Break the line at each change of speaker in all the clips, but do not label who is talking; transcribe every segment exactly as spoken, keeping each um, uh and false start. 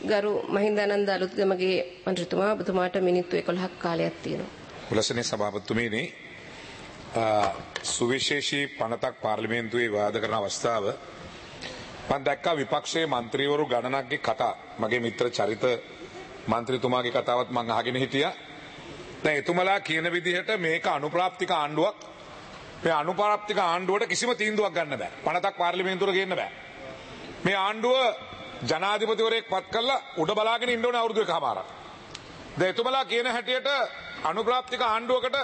ගරු මහින්දානන්ද අලුත්ගමගේ මන්ත්‍රීතුමා ඔබතුමාට මිනිත්තු එකොළහක් කාලයක් තියෙනවා.
මුලසනේ සභාපතිතුමනි සුවිශේෂී පනතක් පාර්ලිමේන්තුවේ වාද කරන අවස්ථාව මම දැක්කා විපක්ෂයේ മന്ത്രിවරු ගණනක්ගේ කතා මගේ මිත්‍ර චරිත മന്ത്രിතුමාගේ කතාවත් මම අහගෙන හිටියා. දැන් එතුමලා කියන විදිහට මේක අනුප්‍රාප්තික ආණ්ඩුවක්. මේ අනුප්‍රාප්තික ආණ්ඩුවට කිසිම තීන්දුවක් ගන්න බෑ. පනතක් පාර්ලිමේන්තුවට ගේන්න බෑ. මේ ආණ්ඩුව ජනාධිපතිවරයෙක් පත් කළා උඩ බලාගෙන ඉන්න ඕනේ අවුරුදු එකමාරක්. දැන් එතුමලා කියන හැටියට අනුප්‍රාප්තික ආණ්ඩුවකට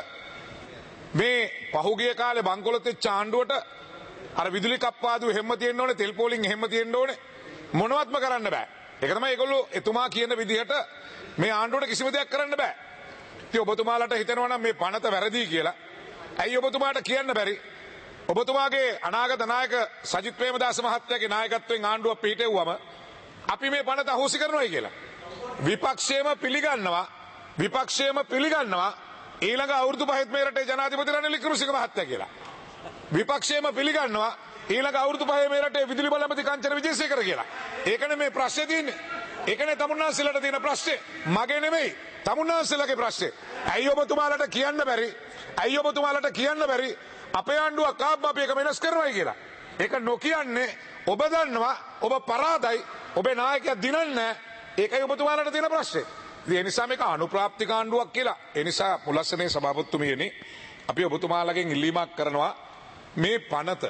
මේ පහුගිය කාලේ බංකොලොත් වෙච්ච ආණ්ඩුවට අර විදුලි කප්පාදු හැම තියෙන්න ඕනේ තෙල් පෝලිං හැම තියෙන්න ඕනේ මොනවත්ම කරන්න බෑ. ඒක තමයි ඒගොල්ලෝ එතුමා කියන විදිහට මේ ආණ්ඩුවට කිසිම දෙයක් කරන්න බෑ. ඉතින් ඔබතුමාලට හිතෙනවා නම් මේ පනත වැරදි කියලා. ඇයි ඔබතුමාට කියන්න බැරි? ඔබතුමාගේ අනාගත නායක සජිත් ප්‍රේමදාස මහත්තයාගේ නායකත්වයෙන් ආණ්ඩුව පිටෙව්වම අපි මේ පනත අහෝසි කරනවායි කියලා. විපක්ෂයේම පිළිගන්නවා විපක්ෂයේම පිළිගන්නවා ඊළඟ අවුරුදු පහෙත් මේ රටේ ජනාධිපති රනිල් වික්‍රමසිංහ මහත්තයා කියලා. විපක්ෂයේම පිළිගන්නවා ඊළඟ අවුරුදු පහේ මේ රටේ විදුලි බල ඇමති කංචන විජේසේකර කියලා. ඒකනේ මේ ප්‍රශ්නේ තියෙන්නේ. ඒකනේ තමුන්නාන්සලට තියෙන ප්‍රශ්නේ. මගේ නෙමෙයි තමුන්නාන්සලගේ ප්‍රශ්නේ. ඇයි ඔබතුමාලට කියන්න බැරි? ඇයි ඔබතුමාලට කියන්න බැරි? අපේ ආණ්ඩුවක් ආපම අපි එක වෙනස් කරනවායි කියලා. ඒක නොකියන්නේ ඔබ දන්නවා ඔබ පරාදයි ඔබේ නායකයා දිනන්නේ නැහැ. ඒකයි ඔබතුමාලට තියෙන ප්‍රශ්නේ. ඒ නිසා මේක අනුප්‍රාප්තික ආණ්ඩුවක් කියලා. ඒ නිසා මුලස්සනේ සභාපතිතුමියනි අපි ඔබතුමාලගෙන් ඉල්ලීමක් කරනවා මේ පනත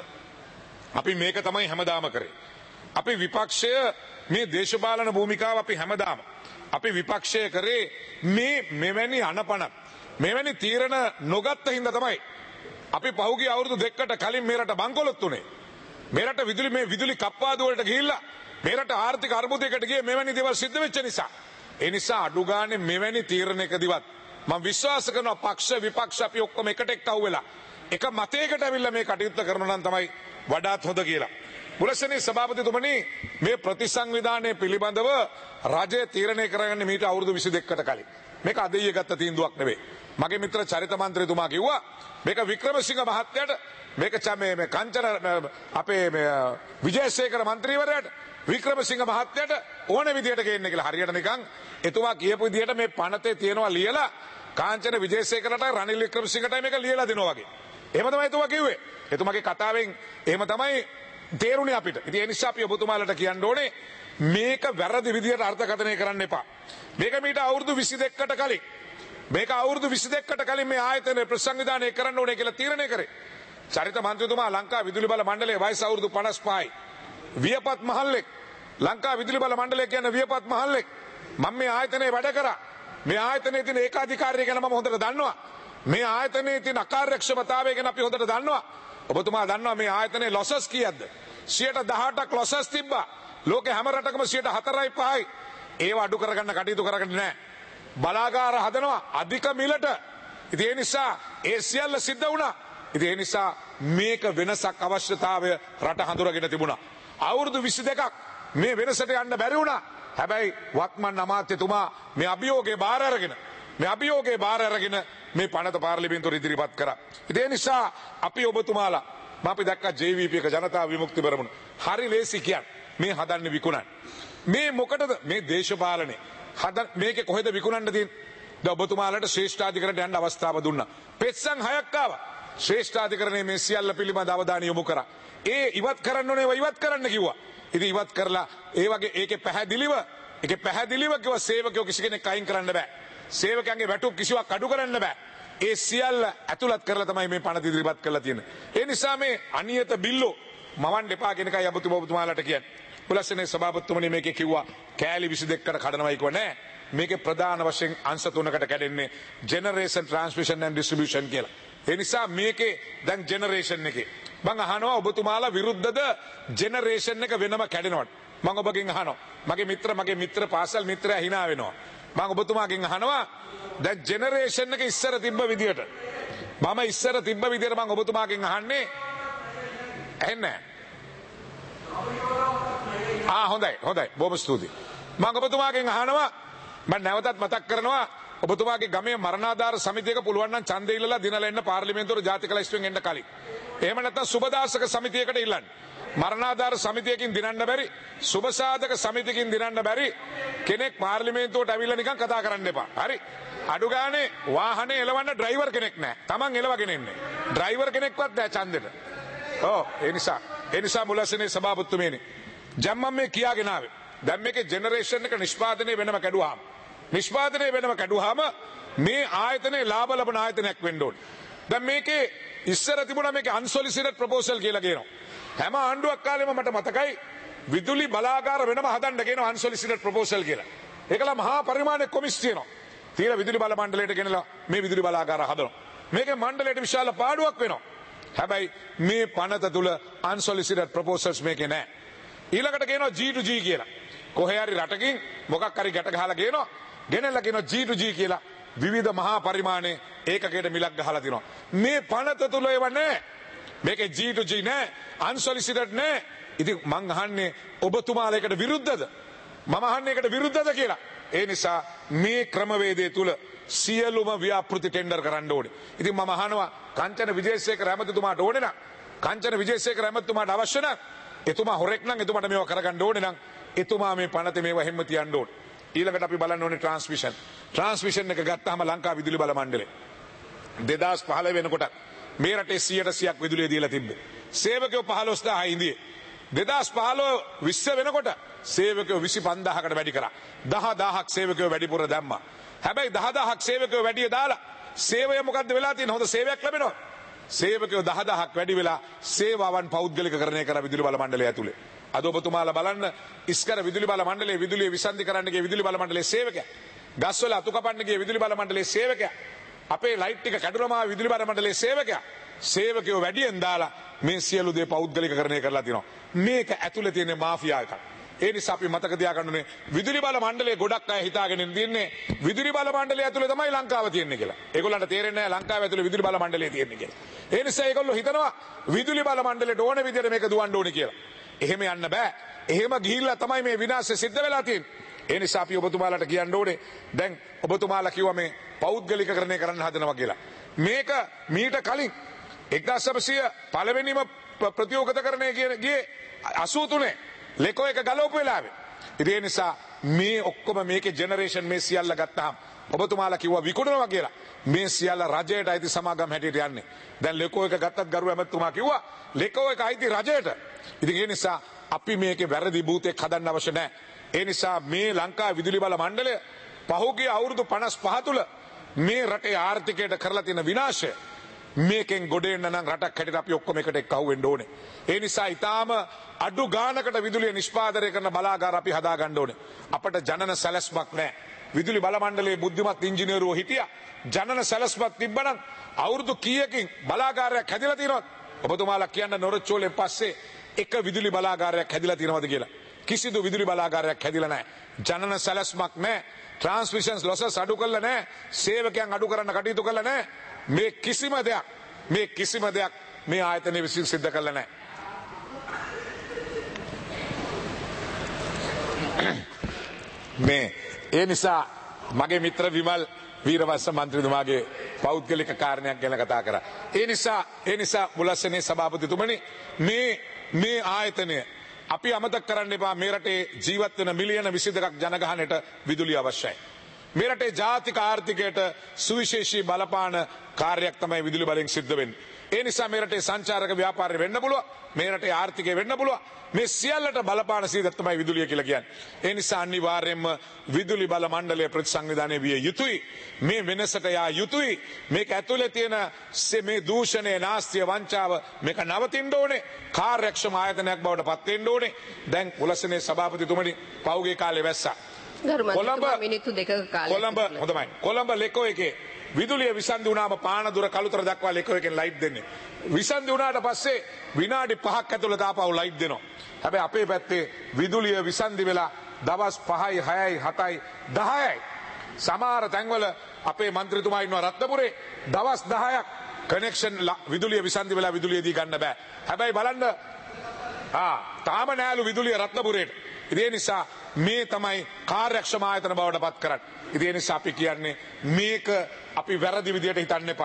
අපි මේක තමයි හැමදාම කරේ. අපි විපක්ෂය මේ දේශපාලන භූමිකාව අපි හැමදාම අපි විපක්ෂය කරේ මේ මෙවැනි අනපනක් මෙවැනි තීරණ නොගත්ත හින්දා තමයි අපි පහුගිය අවුරුදු දෙකකට කලින් මේ රට බංකොලොත් උනේ. මේ රට විදුලි මේ විදුලි කප්පාදු වලට ගිහිල්ලා මේ රට ආර්ථික අර්බුදයකට ගියේ මෙවැනි දේවල් සිද්ධ වෙච්ච නිසා. ඒ නිසා අඩු ගානේ මෙවැනි තීරණයකදීවත් මම විශ්වාස කරනවා පක්ෂ විපක්ෂ අපි ඔක්කොම එකට එක්ක අහුවෙලා එක මතයකට ඇවිල්ලා මේ කටයුත්ත කරනවා නම් තමයි වඩාත් හොඳ කියලා. මුලසනේ සභාපතිතුමනි මේ ප්‍රතිසංවිධානය පිළිබඳව රජය තීරණය කරගන්නේ මීට අවුරුදු විසි දෙකකට කලින්. මේක අදෙයිය ගත්ත තීන්දුවක් නෙවෙයි. මගේ මිත්‍ර චරිත මන්ත්‍රීතුමා කිව්වා මේක වික්‍රමසිංහ මහත්තයාට මේක මේ මේ කංචන අපේ මේ විජේසේකර මන්ත්‍රීවරයාට වික්‍රමසිංහ මහත්තයාට ඕන විදියට ගේන්න කියලා. හරියට නිකන් එතුමා කියපු විදියට මේ පනතේ තියනවා ලියලා කාංචන විජේසේකරට රනිල් වික්‍රමසිංහට මේක ලියලා දෙනවා වගේ. එහෙම තමයි එතුමා කිව්වේ. එතුමාගේ කතාවෙන් එහෙම තමයි තේරුණේ අපිට. ඉතින් ඒ නිසා අපි ඔබතුමාලට කියන්න ඕනේ මේක වැරදි විදියට අර්ථකථනය කරන්න එපා. මේක මීට අවුරුදු විසි දෙකකට කලින් මේක අවුරුදු විසි දෙකකට කලින් මේ ආයතනයේ ප්‍රතිසංවිධානය කරන්න ඕනේ කියලා තීරණය කරේ. චරිත මන්ත්‍රීතුමා ලංකා විදුලි බල මණ්ඩලයේ වයස අවුරුදු පනස් පහයි. වියපත් මහල්ලෙක්. ලංකා විදුලි බල මණ්ඩලය කියන්නේ වියපත් මහල්ලෙක්. මම මේ ආයතනයේ වැඩ කරා. මේ ආයතනයේ තියෙන ඒකාධිකාරිය ගැන මම හොඳට දන්නවා. මේ ආයතනයේ තියෙන අකාර්යක්ෂමතාවය ගැන අපි හොඳට දන්නවා. ඔබතුමා දන්නවා මේ ආයතනයේ ලොසස් කීයක්ද? සියයට දහඅටක් ලොසස් තිබ්බා. ලෝකේ හැම රටකම සියයට හතරයි පහයි. ඒව අඩු කරගන්න කටයුතු කරගන්නේ නැහැ. බලාගාර හදනවා අධික මිලට. ඉතින් ඒ නිසා ඒ සියල්ල සිද්ධ වුණා. ඉතින් ඒ නිසා මේක වෙනසක් අවශ්‍යතාවය රට හඳුරගෙන තිබුණා. අවුරුදු විසි දෙකක් මේ වෙනසට යන්න බැරි වුණා. හැබැයි වත්මන් අමාත්‍යතුමා මේ අභියෝගේ බාර අරගෙන මේ අභියෝගේ බාර අරගෙන මේ පනත පාර්ලිමේන්තුවට ඉදිරිපත් කරා. ඉතින් ඒ නිසා අපි ඔබතුමාලා මම අපි දැක්කා ජේ වී පී එක ජනතා විමුක්ති පෙරමුණ. හරි ලේසි කියන්නේ මේ හදන්නේ විකුණන්න. මේ මොකටද මේ දේශපාලනේ හදන මේකේ කොහෙද විකුණන්න තියෙන්නේ? දැන් ඔබතුමාලට ශ්‍රේෂ්ඨාධිකරණයට යන්න අවස්ථාව දුන්නා. පෙත්සම් හයක් ආවා. ශ්‍රේෂ්ඨාධිකරණයේ මේ සියල්ල පිළිබඳ අවධානය යොමු කරා. ඒ ඉවත් කරන්න ඕනේ ඒවා ඉවත් කරන්න කිව්වා. ඉතින් ඉවත් කරලා ඒ වගේ ඒකේ පැහැදිලිව ඒකේ පැහැදිලිව කිව්වා සේවකයෝ කිසි කෙනෙක් අයින් කරන්න බෑ. සේවකයන්ගේ වැටුප් කිසිවක් අඩු කරන්න බෑ. ඒ සියල්ල ඇතුළත් කරලා තමයි මේ පනත ඉදිරිපත් කරලා තියෙන්නේ. ඒ නිසා මේ අනියත බිල්ලෝ මවන්න එපා කියන එකයි ඔබතුමාලට කියන්නේ. මුලස්සනේ සභාපතිතුමනි මේකේ කිව්වා කෑලි විසි දෙකකට කඩනවයි කිව්ව නෑ. මේකේ ප්‍රධාන වශයෙන් අංශ තුනකට කැඩෙන්නේ ජෙනරේෂන් ට්‍රාන්ස්මිෂන් ඇන්ඩ් ඩිස්ට්‍රිබියුෂන් කියලා. ඒ නිසා මේකේ දැන් ජෙනරේෂන් එකේ මම අහනවා ඔබතුමාලා විරුද්ධද ජෙනරේෂන් එක වෙනම කැඩෙනවට? මම ඔබගෙන් අහනවා. මගේ මිත්‍ර මගේ මිත්‍ර පාසල් මිත්‍රයා hina වෙනවා. මම ඔබතුමාගෙන් අහනවා දැන් ජෙනරේෂන් එක ඉස්සර තිබ්බ විදියට මම ඉස්සර තිබ්බ විදියට මම ඔබතුමාගෙන් අහන්නේ ඇහෙන්නේ ආ හොඳයි හොඳයි බොහොම ස්තුතියි. මම ඔබතුමාගෙන් අහනවා මම නැවතත් මතක් කරනවා ඔබතුමාගේ ගමේ මරණාධාර සමිතියක පුළුවන් නම් ඡන්දය ඉල්ලලා දිනලා එන්න පාර්ලිමේන්තුවට ජාතික ලැයිස්තුවෙන් එන්න කලින්. එහෙම නැත්නම් සුබදාසක සමිතියකට ඉල්ලන්න. මරණාධාර සමිතියකින් දිනන්න බැරි සුබසාධක සමිතියකින් දිනන්න බැරි කෙනෙක් පාර්ලිමේන්තුවට ඇවිල්ලා නිකන් කතා කරන්න එපා. හරි. අඩු ගානේ වාහනේ එලවන්න ඩ්‍රයිවර් කෙනෙක් නැහැ. Taman එලවගෙන ඉන්නේ. ඩ්‍රයිවර් කෙනෙක්වත් නැහැ ඡන්දෙට. ඔව් ඒ නිසා ඒ නිසා මුලසනේ සභාපතිතුමනි ජම්මම් මේ කියාගෙන ආවේ. දැන් මේකේ ජෙනරේෂන් එක නිෂ්පාදනය වෙනම කැඩුවාම නිෂ්පාදනය වෙනම කැඩුවාම මේ ආයතනයේ ලාභ ලබන ආයතනයක් වෙන්න ඕනේ. දැන් මේකේ ඉස්සර තිබුණා මේකේ අන්සොලිසිටඩ් ප්‍රොපෝසල් කියලා කියනවා. හැම ආණ්ඩුවක් කාලෙම මට මතකයි විදුලි බලාගාර වෙනම හදන්න කියනවා අන්සොලිසිටඩ් ප්‍රොපෝසල් කියලා. ඒකලා මහා පරිමාණයක් කොමිස් තියෙනවා. තියෙන විදුලි බල මණ්ඩලයට ගෙනලා මේ විදුලි බලාගාර හදනවා. මේකේ මණ්ඩලයට විශාල පාඩුවක් වෙනවා. හැබැයි මේ පනත තුල අන්සොලිසිටඩ් ප්‍රොපෝසල්ස් මේකේ නැහැ. ඊළඟට කියනවා G to G කියලා. කොහේ හරි රටකින් මොකක් හරි ගැට ගහලා කියනවා ගෙනල්ලා කියනවා G to G කියලා විවිධ මහා පරිමාණයේ ඒකකයට මිලක් ගහලා තිනවා. මේ පනත තුල ඒව නැහැ. මේකේ G to G නැහැ. අන්සොලිසිටඩ් නැහැ. ඉතින් මං අහන්නේ ඔබතුමාලා ඒකට විරුද්ධද? මම අහන්නේ ඒකට විරුද්ධද කියලා. ඒ නිසා මේ ක්‍රමවේදය තුල සියලුම ව්‍යාපෘති ටෙන්ඩර් කරන්න ඕනේ. ඉතින් මම අහනවා කංචන විජේසේකර ඇමතිතුමාට ඕනේ නම් කංචන විජේසේකර ඇමතිතුමාට අවශ්‍ය නම් එතුමා හොරෙක් නම් එතුමාට මේව කරගන්න ඕනේ නම් එතුමා මේ පනතේ මේව හැම්ම තියන්න ඕනේ. ඊළඟට අපි බලන්න ඕනේ ට්‍රාන්ස්මිෂන්. ට්‍රාන්ස්මිෂන් එක ගත්තාම ලංකා විදුලි බල මණ්ඩලය දෙදාස් පහළොව වෙනකොට මේ රටේ සියයට සියයක් විදුලිය දීලා තිබ්බේ. සේවකයෝ පහළොස් දාහයි ඉඳියේ. දෙදාස් පහළොව විස්ස වෙනකොට සේවකයෝ විසි පන්දාහකට වැඩි කරා. දහ දාහක් සේවකයෝ වැඩිපුර දැම්මා. හැබැයි දහ දාහක් සේවකයෝ වැඩිය දාලා සේවය මොකද්ද වෙලා තියෙන්නේ? හොඳ සේවයක් ලැබෙනවා. සේවකයෝ දහ දාහක් වැඩි වෙලා සේවාවන් පෞද්ගලිකකරණය කරා විදුලි බල මණ්ඩලය ඇතුලේ. අද ඔබතුමාලා බලන්න ඉස්කර විදුලි බල මණ්ඩලයේ විදුලිය විසන්ධි කරන්න ගිය විදුලි බල මණ්ඩලයේ සේවකයා. ගස්වල අතු කපන්න ගිය විදුලි බල මණ්ඩලයේ සේවකයා. අපේ ලයිට් ටික කැඩුනමා විදුලි බල මණ්ඩලයේ සේවකයා. සේවකයෝ වැඩියෙන් දාලා මේ සියලු දේ පෞද්ගලිකකරණය කරලා තිනවා. මේක ඇතුලේ තියෙන මාෆියා එකක්. ඒ නිසා අපි මතක තියාගන්න ඕනේ විදුලි බල මණ්ඩලයේ ගොඩක් අය හිතාගෙන ඉන්නේ විදුලි බල මණ්ඩලය ඇතුලේ තමයි ලංකාව තියෙන්නේ කියලා. ඒගොල්ලන්ට තේරෙන්නේ නැහැ ලංකාව ඇතුලේ විදුලි බල මණ්ඩලය තියෙන්නේ කියලා. ඒ නිසා ඒගොල්ලෝ හිතනවා විදුලි බල මණ්ඩලයට ඕන විදිහට මේක දුවන්න ඕනේ කියලා. එහෙම යන්න බෑ. එහෙම ගිහිල්ලා තමයි මේ විනාශය සිද්ධ වෙලා තියෙන්නේ. ඒ නිසා අපි ඔබතුමාලාට කියන්න ඕනේ දැන් ඔබතුමාලා කිව්වා මේ පෞද්ගලිකකරණය කරන්න හදනවා කියලා. මේක මීට කලින් එක්දාස් නවසිය පළවෙනිම ප්‍රතියෝගතකරණය ගියේ අසූ තුනේ ලෙකෝ එක ගලවපු වෙලාවේ. ඉතින් ඒ නිසා මේ ඔක්කොම මේකේ ජෙනරේෂන් මේ සියල්ල ගත්තාම ඔබතුමාලා කිව්වා විකුණනවා කියලා. මේ සියල්ල රජයට අයිති සමාගම් හැටියට යන්නේ. දැන් ලෙකෝ එක ගත්තත් ගරු ඇමතුමා කිව්වා ලෙකෝ එක අයිති රජයට. ඉතින් ඒ නිසා අපි මේකේ වැරදි භූතයක් හදන්න අවශ්‍ය නැහැ. ඒ නිසා මේ ලංකා විදුලි බල මණ්ඩලය පහුගිය අවුරුදු පනස් පහ තුල මේ රටේ ආර්ථිකයට කරලා තියෙන විනාශය මේකෙන් ගොඩ එන්න නම් රටක් හැටියට අපි ඔක්කොම එකට එක්කහුව වෙන්න ඕනේ. ඒ නිසා ඊටාම අඩු ගානකට විදුලිය නිෂ්පාදනය කරන බලාගාර අපි හදා ගන්න ඕනේ. අපට ජනන සැලැස්මක් නැහැ. විදුලි බල මණ්ඩලයේ බුද්ධිමත් ඉංජිනේරුවෝ හිටියා. ජනන සැලැස්මක් තිබ්බනම් අවුරුදු කීයකින් බලාගාරයක් හැදිලා තියෙනවද? ඔබතුමාලා කියන්න නොරොච්චෝලෙන් පස්සේ එක විදුලි බලාගාරයක් හැදිලා තියෙනවද කියලා. කිසිදු විදුලි බලාගාරයක් හැදිලා නැහැ. ජනන සැලැස්මක් නැහැ. ට්‍රාන්ස්මිෂන්ස් ලොසස් අඩු කරලා නැහැ. සේවකයන් අඩු කරන්න කටයුතු කරලා නැහැ. මේ කිසිම දෙයක් මේ කිසිම දෙයක් මේ ආයතනයේ විසින් සිද්ධ කරලා නැහැ. මේ ඒ නිසා මගේ මිත්‍ර විමල් වීරවස්ස මන්ත්‍රීතුමාගේ පෞද්ගලික කාරණයක් ගැන කතා කරා. ඒ නිසා ඒ නිසා මුලස්සනේ සභාපතිතුමනි මේ මේ ආයතනය අපි අමතක කරන්න එපා. මේ රටේ ජීවත් වෙන මිලියන විසි දෙකක් ජනගහනයට විදුලිය අවශ්‍යයි. මේ රටේ ජාතික ආර්ථිකයට සුවිශේෂී බලපාන කාර්යයක් තමයි විදුලි බලෙන් සිද්ධ වෙන්නේ. ඒ නිසා මේ රටේ සංචාරක ව්‍යාපාරය වෙන්න පුළුවන්. මේ රටේ ආර්ථිකය වෙන්න පුළුවන්. මේ සියල්ලට බලපාන සීදක් තමයි විදුලිය කියලා කියන්නේ. ඒ නිසා අනිවාර්යයෙන්ම විදුලි බල මණ්ඩලය ප්‍රතිසංවිධානය විය යුතුයි. මේ වෙනසට යා යුතුයි. මේක ඇතුලේ තියෙන මේ දූෂණය, නාස්තිය, වංචාව මේක නවතින්න ඕනේ. කාර්යක්ෂම ආයතනයක් බවට පත් වෙන්න ඕනේ. දැන් උලසනේ සභාපතිතුමනි පෞගේ කාලේ වැස්සා.
කොළඹ මිනිත්තු දෙකක කාලයක්
කොළඹ හොඳයි. කොළඹ ලෙකෝ එකේ විදුලිය විසන්ධි වුණාම පානදුර කළුතර දක්වා ලෙකෝ එකෙන් ලයිට් දෙන්නේ. විසන්ධි වුණාට පස්සේ විනාඩි පහක් ඇතුළත ආපහු ලයිට් දෙනවා. හැබැයි අපේ පැත්තේ විදුලිය විසන්ධි වෙලා දවස් පහයි හයයි හතයි දහයයි. සමහර තැන්වල අපේ මන්ත්‍රීතුමා ඉන්නවා රත්නපුරේ දවස් දහයක් කනෙක්ෂන් විදුලිය විසන්ධි වෙලා විදුලිය දී ගන්න බෑ. හැබැයි බලන්න ආ තාම නෑලු විදුලිය රත්නපුරේට. ඒ නිසා මේ තමයි කාර්යක්ෂම ආයතන බවට පත් කරන්නේ. ඒ නිසා අපි කියන්නේ මේක අපි වැරදි විදියට හිතන්න එපා.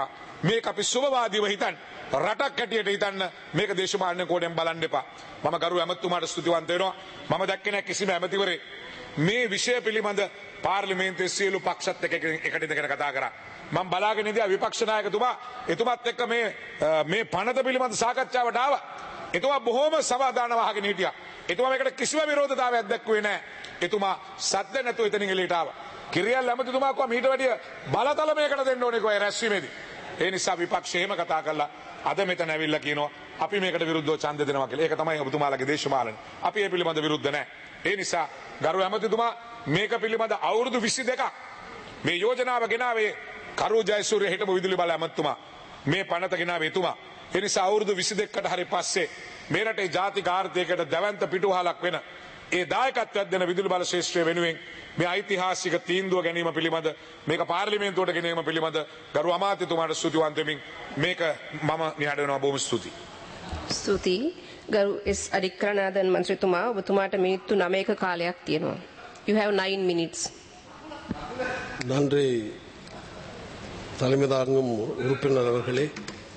මේක අපි සුබවාදීව හිතන්න. රටක් හැටියට හිතන්න මේක දේශපාලන කෝණයෙන් බලන්න එපා. මම ගරු ඇමතුමාට ස්තුතිවන්ත වෙනවා. මම දැක්කේ නැහැ කිසිම ඇමතිවරේ මේ විෂය පිළිබඳ පාර්ලිමේන්තුවේ සියලු පක්ෂත් එක්ක එකට ඉඳගෙන කතා කරා. මම බලාගෙන ඉඳියා විපක්ෂ නායකතුමා එතුමත් එක්ක මේ මේ පනත පිළිබඳ සාකච්ඡාවට ආවා. එතුමා බොහොම සමාදානව අහගෙන හිටියා. එතුමා මේකට කිසිම විරෝධතාවයක් දැක්ුවේ නැහැ. එතුමා සද්ද නැතුව එතනින් එළියට ආවා. කිරියල් ඇමතිතුමා කිව්වා මීට වැඩිය බලතල මේකට දෙන්න ඕනේ කොයි රැස්වීමේදී. ඒ නිසා විපක්ෂය එහෙම කතා කළා. අද මෙතන ඇවිල්ලා කියනවා අපි මේකට විරුද්ධව ඡන්ද දෙනවා කියලා. ඒක තමයි ඔබතුමාලගේ දේශපාලන. අපි ඒ පිළිබඳ විරුද්ධ නැහැ. ඒ නිසා ගරු ඇමතිතුමා මේක පිළිබඳ අවුරුදු විසි දෙකක් මේ යෝජනාව ගෙනාවේ කරු ජයසූරිය හිටපු විදුලි බල ඇමතුමා. මේ පනත ගෙනාවේ එතුමා. ඒ නිසා අවුරුදු විසි දෙකකට හරි පස්සේ මේ රටේ ජාතික ආර්ථිකයට දැවැන්ත පිටුවහලක් වෙන ඒ දායකත්වයක් දෙන විදුලි බල ශාස්ත්‍රය වෙනුවෙන් මේ ඓතිහාසික තීන්දුව ගැනීම පිළිබඳ මේක පාර්ලිමේන්තුවට ගෙනීම පිළිබඳ ගරු අමාත්‍යතුමාට ස්තුතිවන්ත වෙමින් මේක මම නිහඬ වෙනවා. බොහොම ස්තුතියි.
ස්තුතියි. ගරු එස් අධිකරණාධිපති මන්ත්‍රීතුමා ඔබතුමාට මිනිත්තු නවයක කාලයක් තියෙනවා. You have nine minutes.
நன்றி தலைமை தாங்கும் உறுப்பினர் அவர்களே.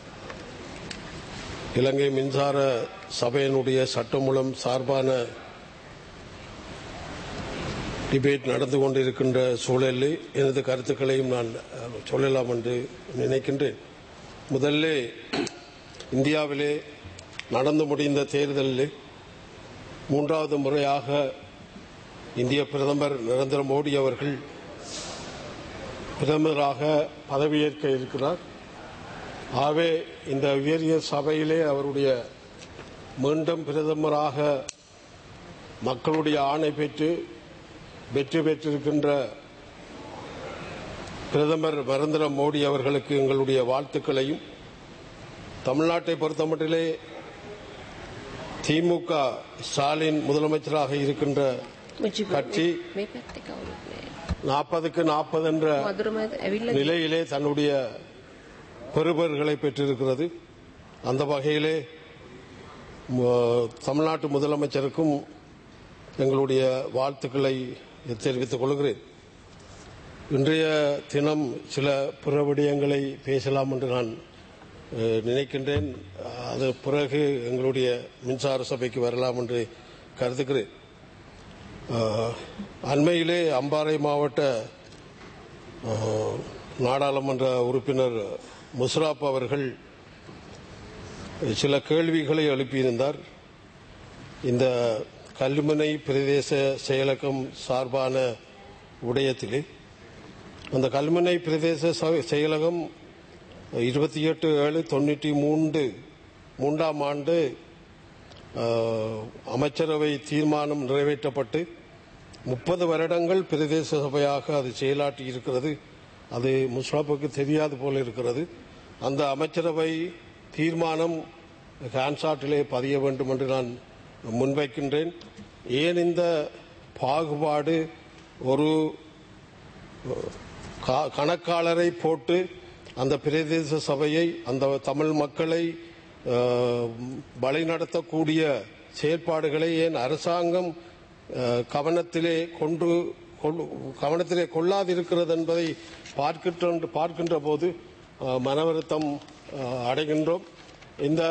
இலங்கை மின்சார சபையினுடைய சட்டமூலம் சார்பான டிபேட் நடந்து கொண்டிருக்கின்ற சூழலில் எனது கருத்துக்களையும் நான் சொல்லலாம் என்று நினைக்கின்றேன். முதல்ல இந்தியாவிலே நடந்து முடிந்த தேர்தலில் மூன்றாவது முறையாக இந்திய பிரதமர் நரேந்திர மோடி அவர்கள் பிரதமராக பதவியேற்க இருக்கிறார். ஆகவே இந்த உயரிய சபையிலே அவருடைய மீண்டும் பிரதமராக மக்களுடைய ஆணை பெற்று வெற்றி பெற்றிருக்கின்ற பிரதமர் நரேந்திர மோடி அவர்களுக்கு எங்களுடைய வாழ்த்துக்களையும், தமிழ்நாட்டை பொறுத்தமட்டிலே திமுக ஸ்டாலின் முதலமைச்சராக இருக்கின்ற கட்சி நாற்பதுக்கு நாற்பது என்ற நிலையிலே தன்னுடைய பெறுபர்களை பெற்றிருக்கிறது. அந்த வகையிலே தமிழ்நாட்டு முதலமைச்சருக்கும் எங்களுடைய வாழ்த்துக்களை தெரிவித்துக் கொள்கிறேன். இன்றைய தினம் சில பிற விடயங்களை பேசலாம் என்று நான் நினைக்கின்றேன். அது பிறகு எங்களுடைய மின்சார சபைக்கு வரலாம் என்று கருதுகிறேன். அண்மையிலே அம்பாறை மாவட்ட நாடாளுமன்ற உறுப்பினர் முஸ்ராப் அவர்கள் சில கேள்விகளை எழுப்பியிருந்தார். இந்த கல்முனை பிரதேச செயலகம் சார்பான விடயத்திலே அந்த கல்முனை பிரதேச செயலகம் இருபத்தி எட்டு ஏழு தொண்ணூற்றி மூன்று மூன்றாம் ஆண்டு அமைச்சரவை தீர்மானம் நிறைவேற்றப்பட்டு முப்பது வருடங்கள் பிரதேச சபையாக அது செயலாற்றி இருக்கிறது. அது முஸ்ராப்புக்கு தெரியாது போல இருக்கிறது. அந்த அமைச்சரவை தீர்மானம் ஹான்சாட்டிலே பதிய வேண்டும் என்று நான் முன்வைக்கின்றேன். ஏன் இந்த பாகுபாடு? ஒரு கணக்காளரை போட்டு அந்த பிரதேச சபையை, அந்த தமிழ் மக்களை வழிநடத்தக்கூடிய செயற்பாடுகளை ஏன் அரசாங்கம் கவனத்திலே கொண்டு கவனத்திலே கொள்ளாதிருக்கிறது என்பதை பார்க்கின்ற பார்க்கின்ற போது மனவருத்தம் அடைகின்றோம். இந்த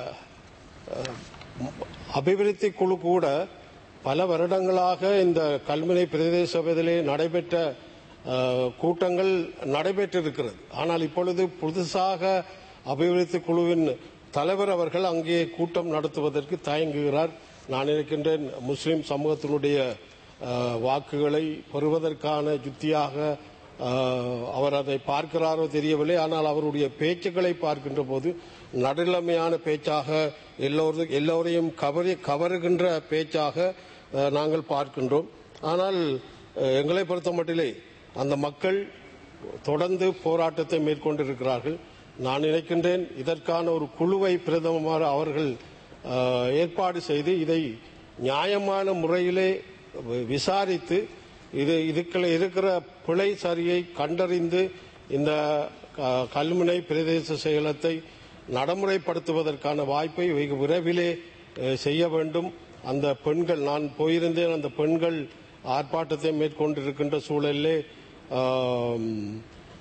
அபிவிருத்தி குழு கூட பல வருடங்களாக இந்த கல்முனை பிரதேச சபையிலே நடைபெற்ற கூட்டங்கள் நடைபெற்றிருக்கிறது. ஆனால் இப்பொழுது புதுசாக அபிவிருத்தி குழுவின் தலைவர் அவர்கள் அங்கே கூட்டம் நடத்துவதற்கு தயங்குகிறார். நான் நினைக்கின்றேன் முஸ்லிம் சமூகத்தினுடைய வாக்குகளை பெறுவதற்கான யுத்தியாக அவர் அதை பார்க்கிறாரோ தெரியவில்லை. ஆனால் அவருடைய பேச்சுக்களை பார்க்கின்ற போது நடுநிலைமையான பேச்சாக, எல்லோரும் எல்லோரையும் கவரி கவருகின்ற பேச்சாக நாங்கள் பார்க்கின்றோம். ஆனால் எங்களை பொறுத்த மட்டிலே அந்த மக்கள் தொடர்ந்து போராட்டத்தை மேற்கொண்டிருக்கிறார்கள். நான் நினைக்கின்றேன் இதற்கான ஒரு குழுவை பிரதமர் அவர்கள் ஏற்பாடு செய்து இதை நியாயமான முறையிலே விசாரித்து இது இதுக்குள்ள இருக்கிற பிழை சரியை கண்டறிந்து இந்த கல்முனை பிரதேச செயலத்தை நடைமுறைப்படுத்துவதற்கான வாய்ப்பை வெகு விரைவிலே செய்ய வேண்டும். அந்த பெண்கள், நான் போயிருந்தேன், அந்த பெண்கள் ஆர்ப்பாட்டத்தை மேற்கொண்டிருக்கின்ற சூழலிலே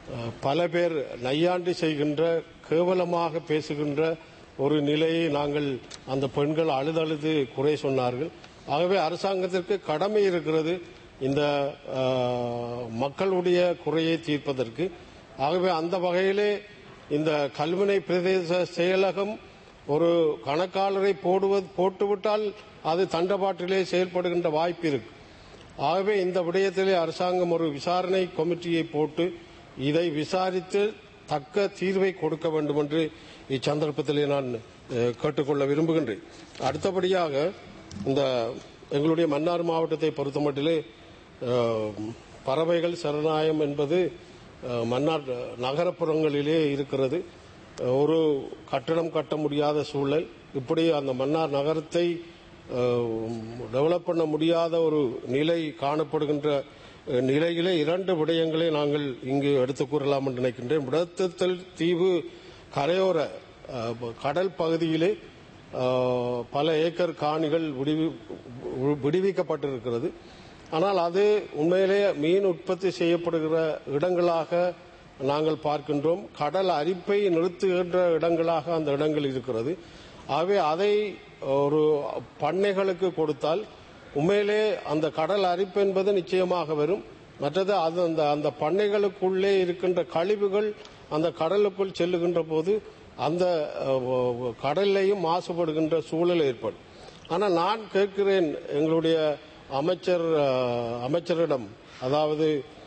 பல பேர் நையாண்டி செய்கின்ற கேவலமாக பேசுகின்ற ஒரு நிலையை நாங்கள் அந்த பெண்கள் அழுதழுது குறை சொன்னார்கள். ஆகவே அரசாங்கத்திற்கு கடமை இருக்கிறது இந்த மக்களுடைய குறையை தீர்ப்பதற்கு. ஆகவே அந்த வகையிலே இந்த கல்முனை பிரதேச செயலகம் ஒரு கணக்காளரை போடுவது போட்டுவிட்டால் அது தண்டபாட்டிலே செயல்படுகின்ற வாய்ப்பு இருக்கு. ஆகவே இந்த விடயத்திலே அரசாங்கம் ஒரு விசாரணை கமிட்டியை போட்டு இதை விசாரித்து தக்க தீர்வை கொடுக்க வேண்டும் என்று இச்சந்தர்ப்பத்திலே நான் கேட்டுக்கொள்ள விரும்புகின்றேன். அடுத்தபடியாக இந்த எங்களுடைய மன்னார் மாவட்டத்தை பொறுத்தமட்டிலே பறவைகள் சரணாலயம் என்பது மன்னார் நகரப்புறங்களிலே இருக்கிறது. ஒரு கட்டடம் கட்ட முடியாத சூழல். இப்படி அந்த மன்னார் நகரத்தை டெவலப் பண்ண முடியாத ஒரு நிலை காணப்படுகின்ற நிலையிலே இரண்டு விடயங்களை நாங்கள் இங்கு எடுத்துக் கூறலாம் என்று நினைக்கின்றேன். விடத்தல் தீவு கரையோர கடல் பகுதியிலே பல ஏக்கர் காணிகள் விடுவிக்கப்பட்டிருக்கிறது. ஆனால் அது உண்மையிலே மீன் உற்பத்தி செய்யப்படுகிற இடங்களாக நாங்கள் பார்க்கின்றோம். கடல் அரிப்பை நிறுத்துகின்ற இடங்களாக அந்த இடங்கள் இருக்கிறது. ஆகவே அதை ஒரு பண்ணைகளுக்கு கொடுத்தால் உண்மையிலே அந்த கடல் அரிப்பு என்பது நிச்சயமாக வரும். மற்றது அது அந்த அந்த பண்ணைகளுக்குள்ளே இருக்கின்ற கழிவுகள் அந்த கடலுக்குள் செல்லுகின்ற போது அந்த கடல்லையும் மாசுபடுகின்ற சூழல் ஏற்படும். ஆனால் நான் கேட்கிறேன் எங்களுடைய அமைச்சர் அமைச்சரிடம், அதாவது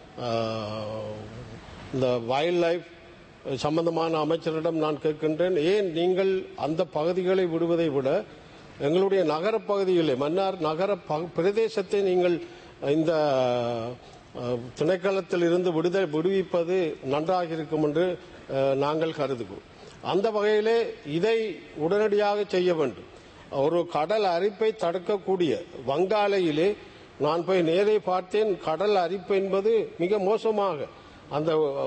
இந்த வைல்ட் லைஃப் சம்பந்தமான அமைச்சரிடம் நான் கேட்கின்றேன், ஏன் நீங்கள் அந்த பகுதிகளை விடுவதை விட எங்களுடைய நகர பகுதிகளே மன்னார் நகர பிரதேசத்தை நீங்கள் இந்த திணைக்களத்தில் இருந்து விடுதலை விடுவிப்பது நன்றாக இருக்கும் என்று நாங்கள் கருதுகிறோம். அந்த வகையிலே இதை உடனடியாக செய்ய வேண்டும். ஒரு கடல் அரிப்பை தடுக்கக்கூடிய வங்காளையிலே நான் போய் நேரே பார்த்தேன். கடல் அரிப்பு என்பது மிக மோசமாக அந்த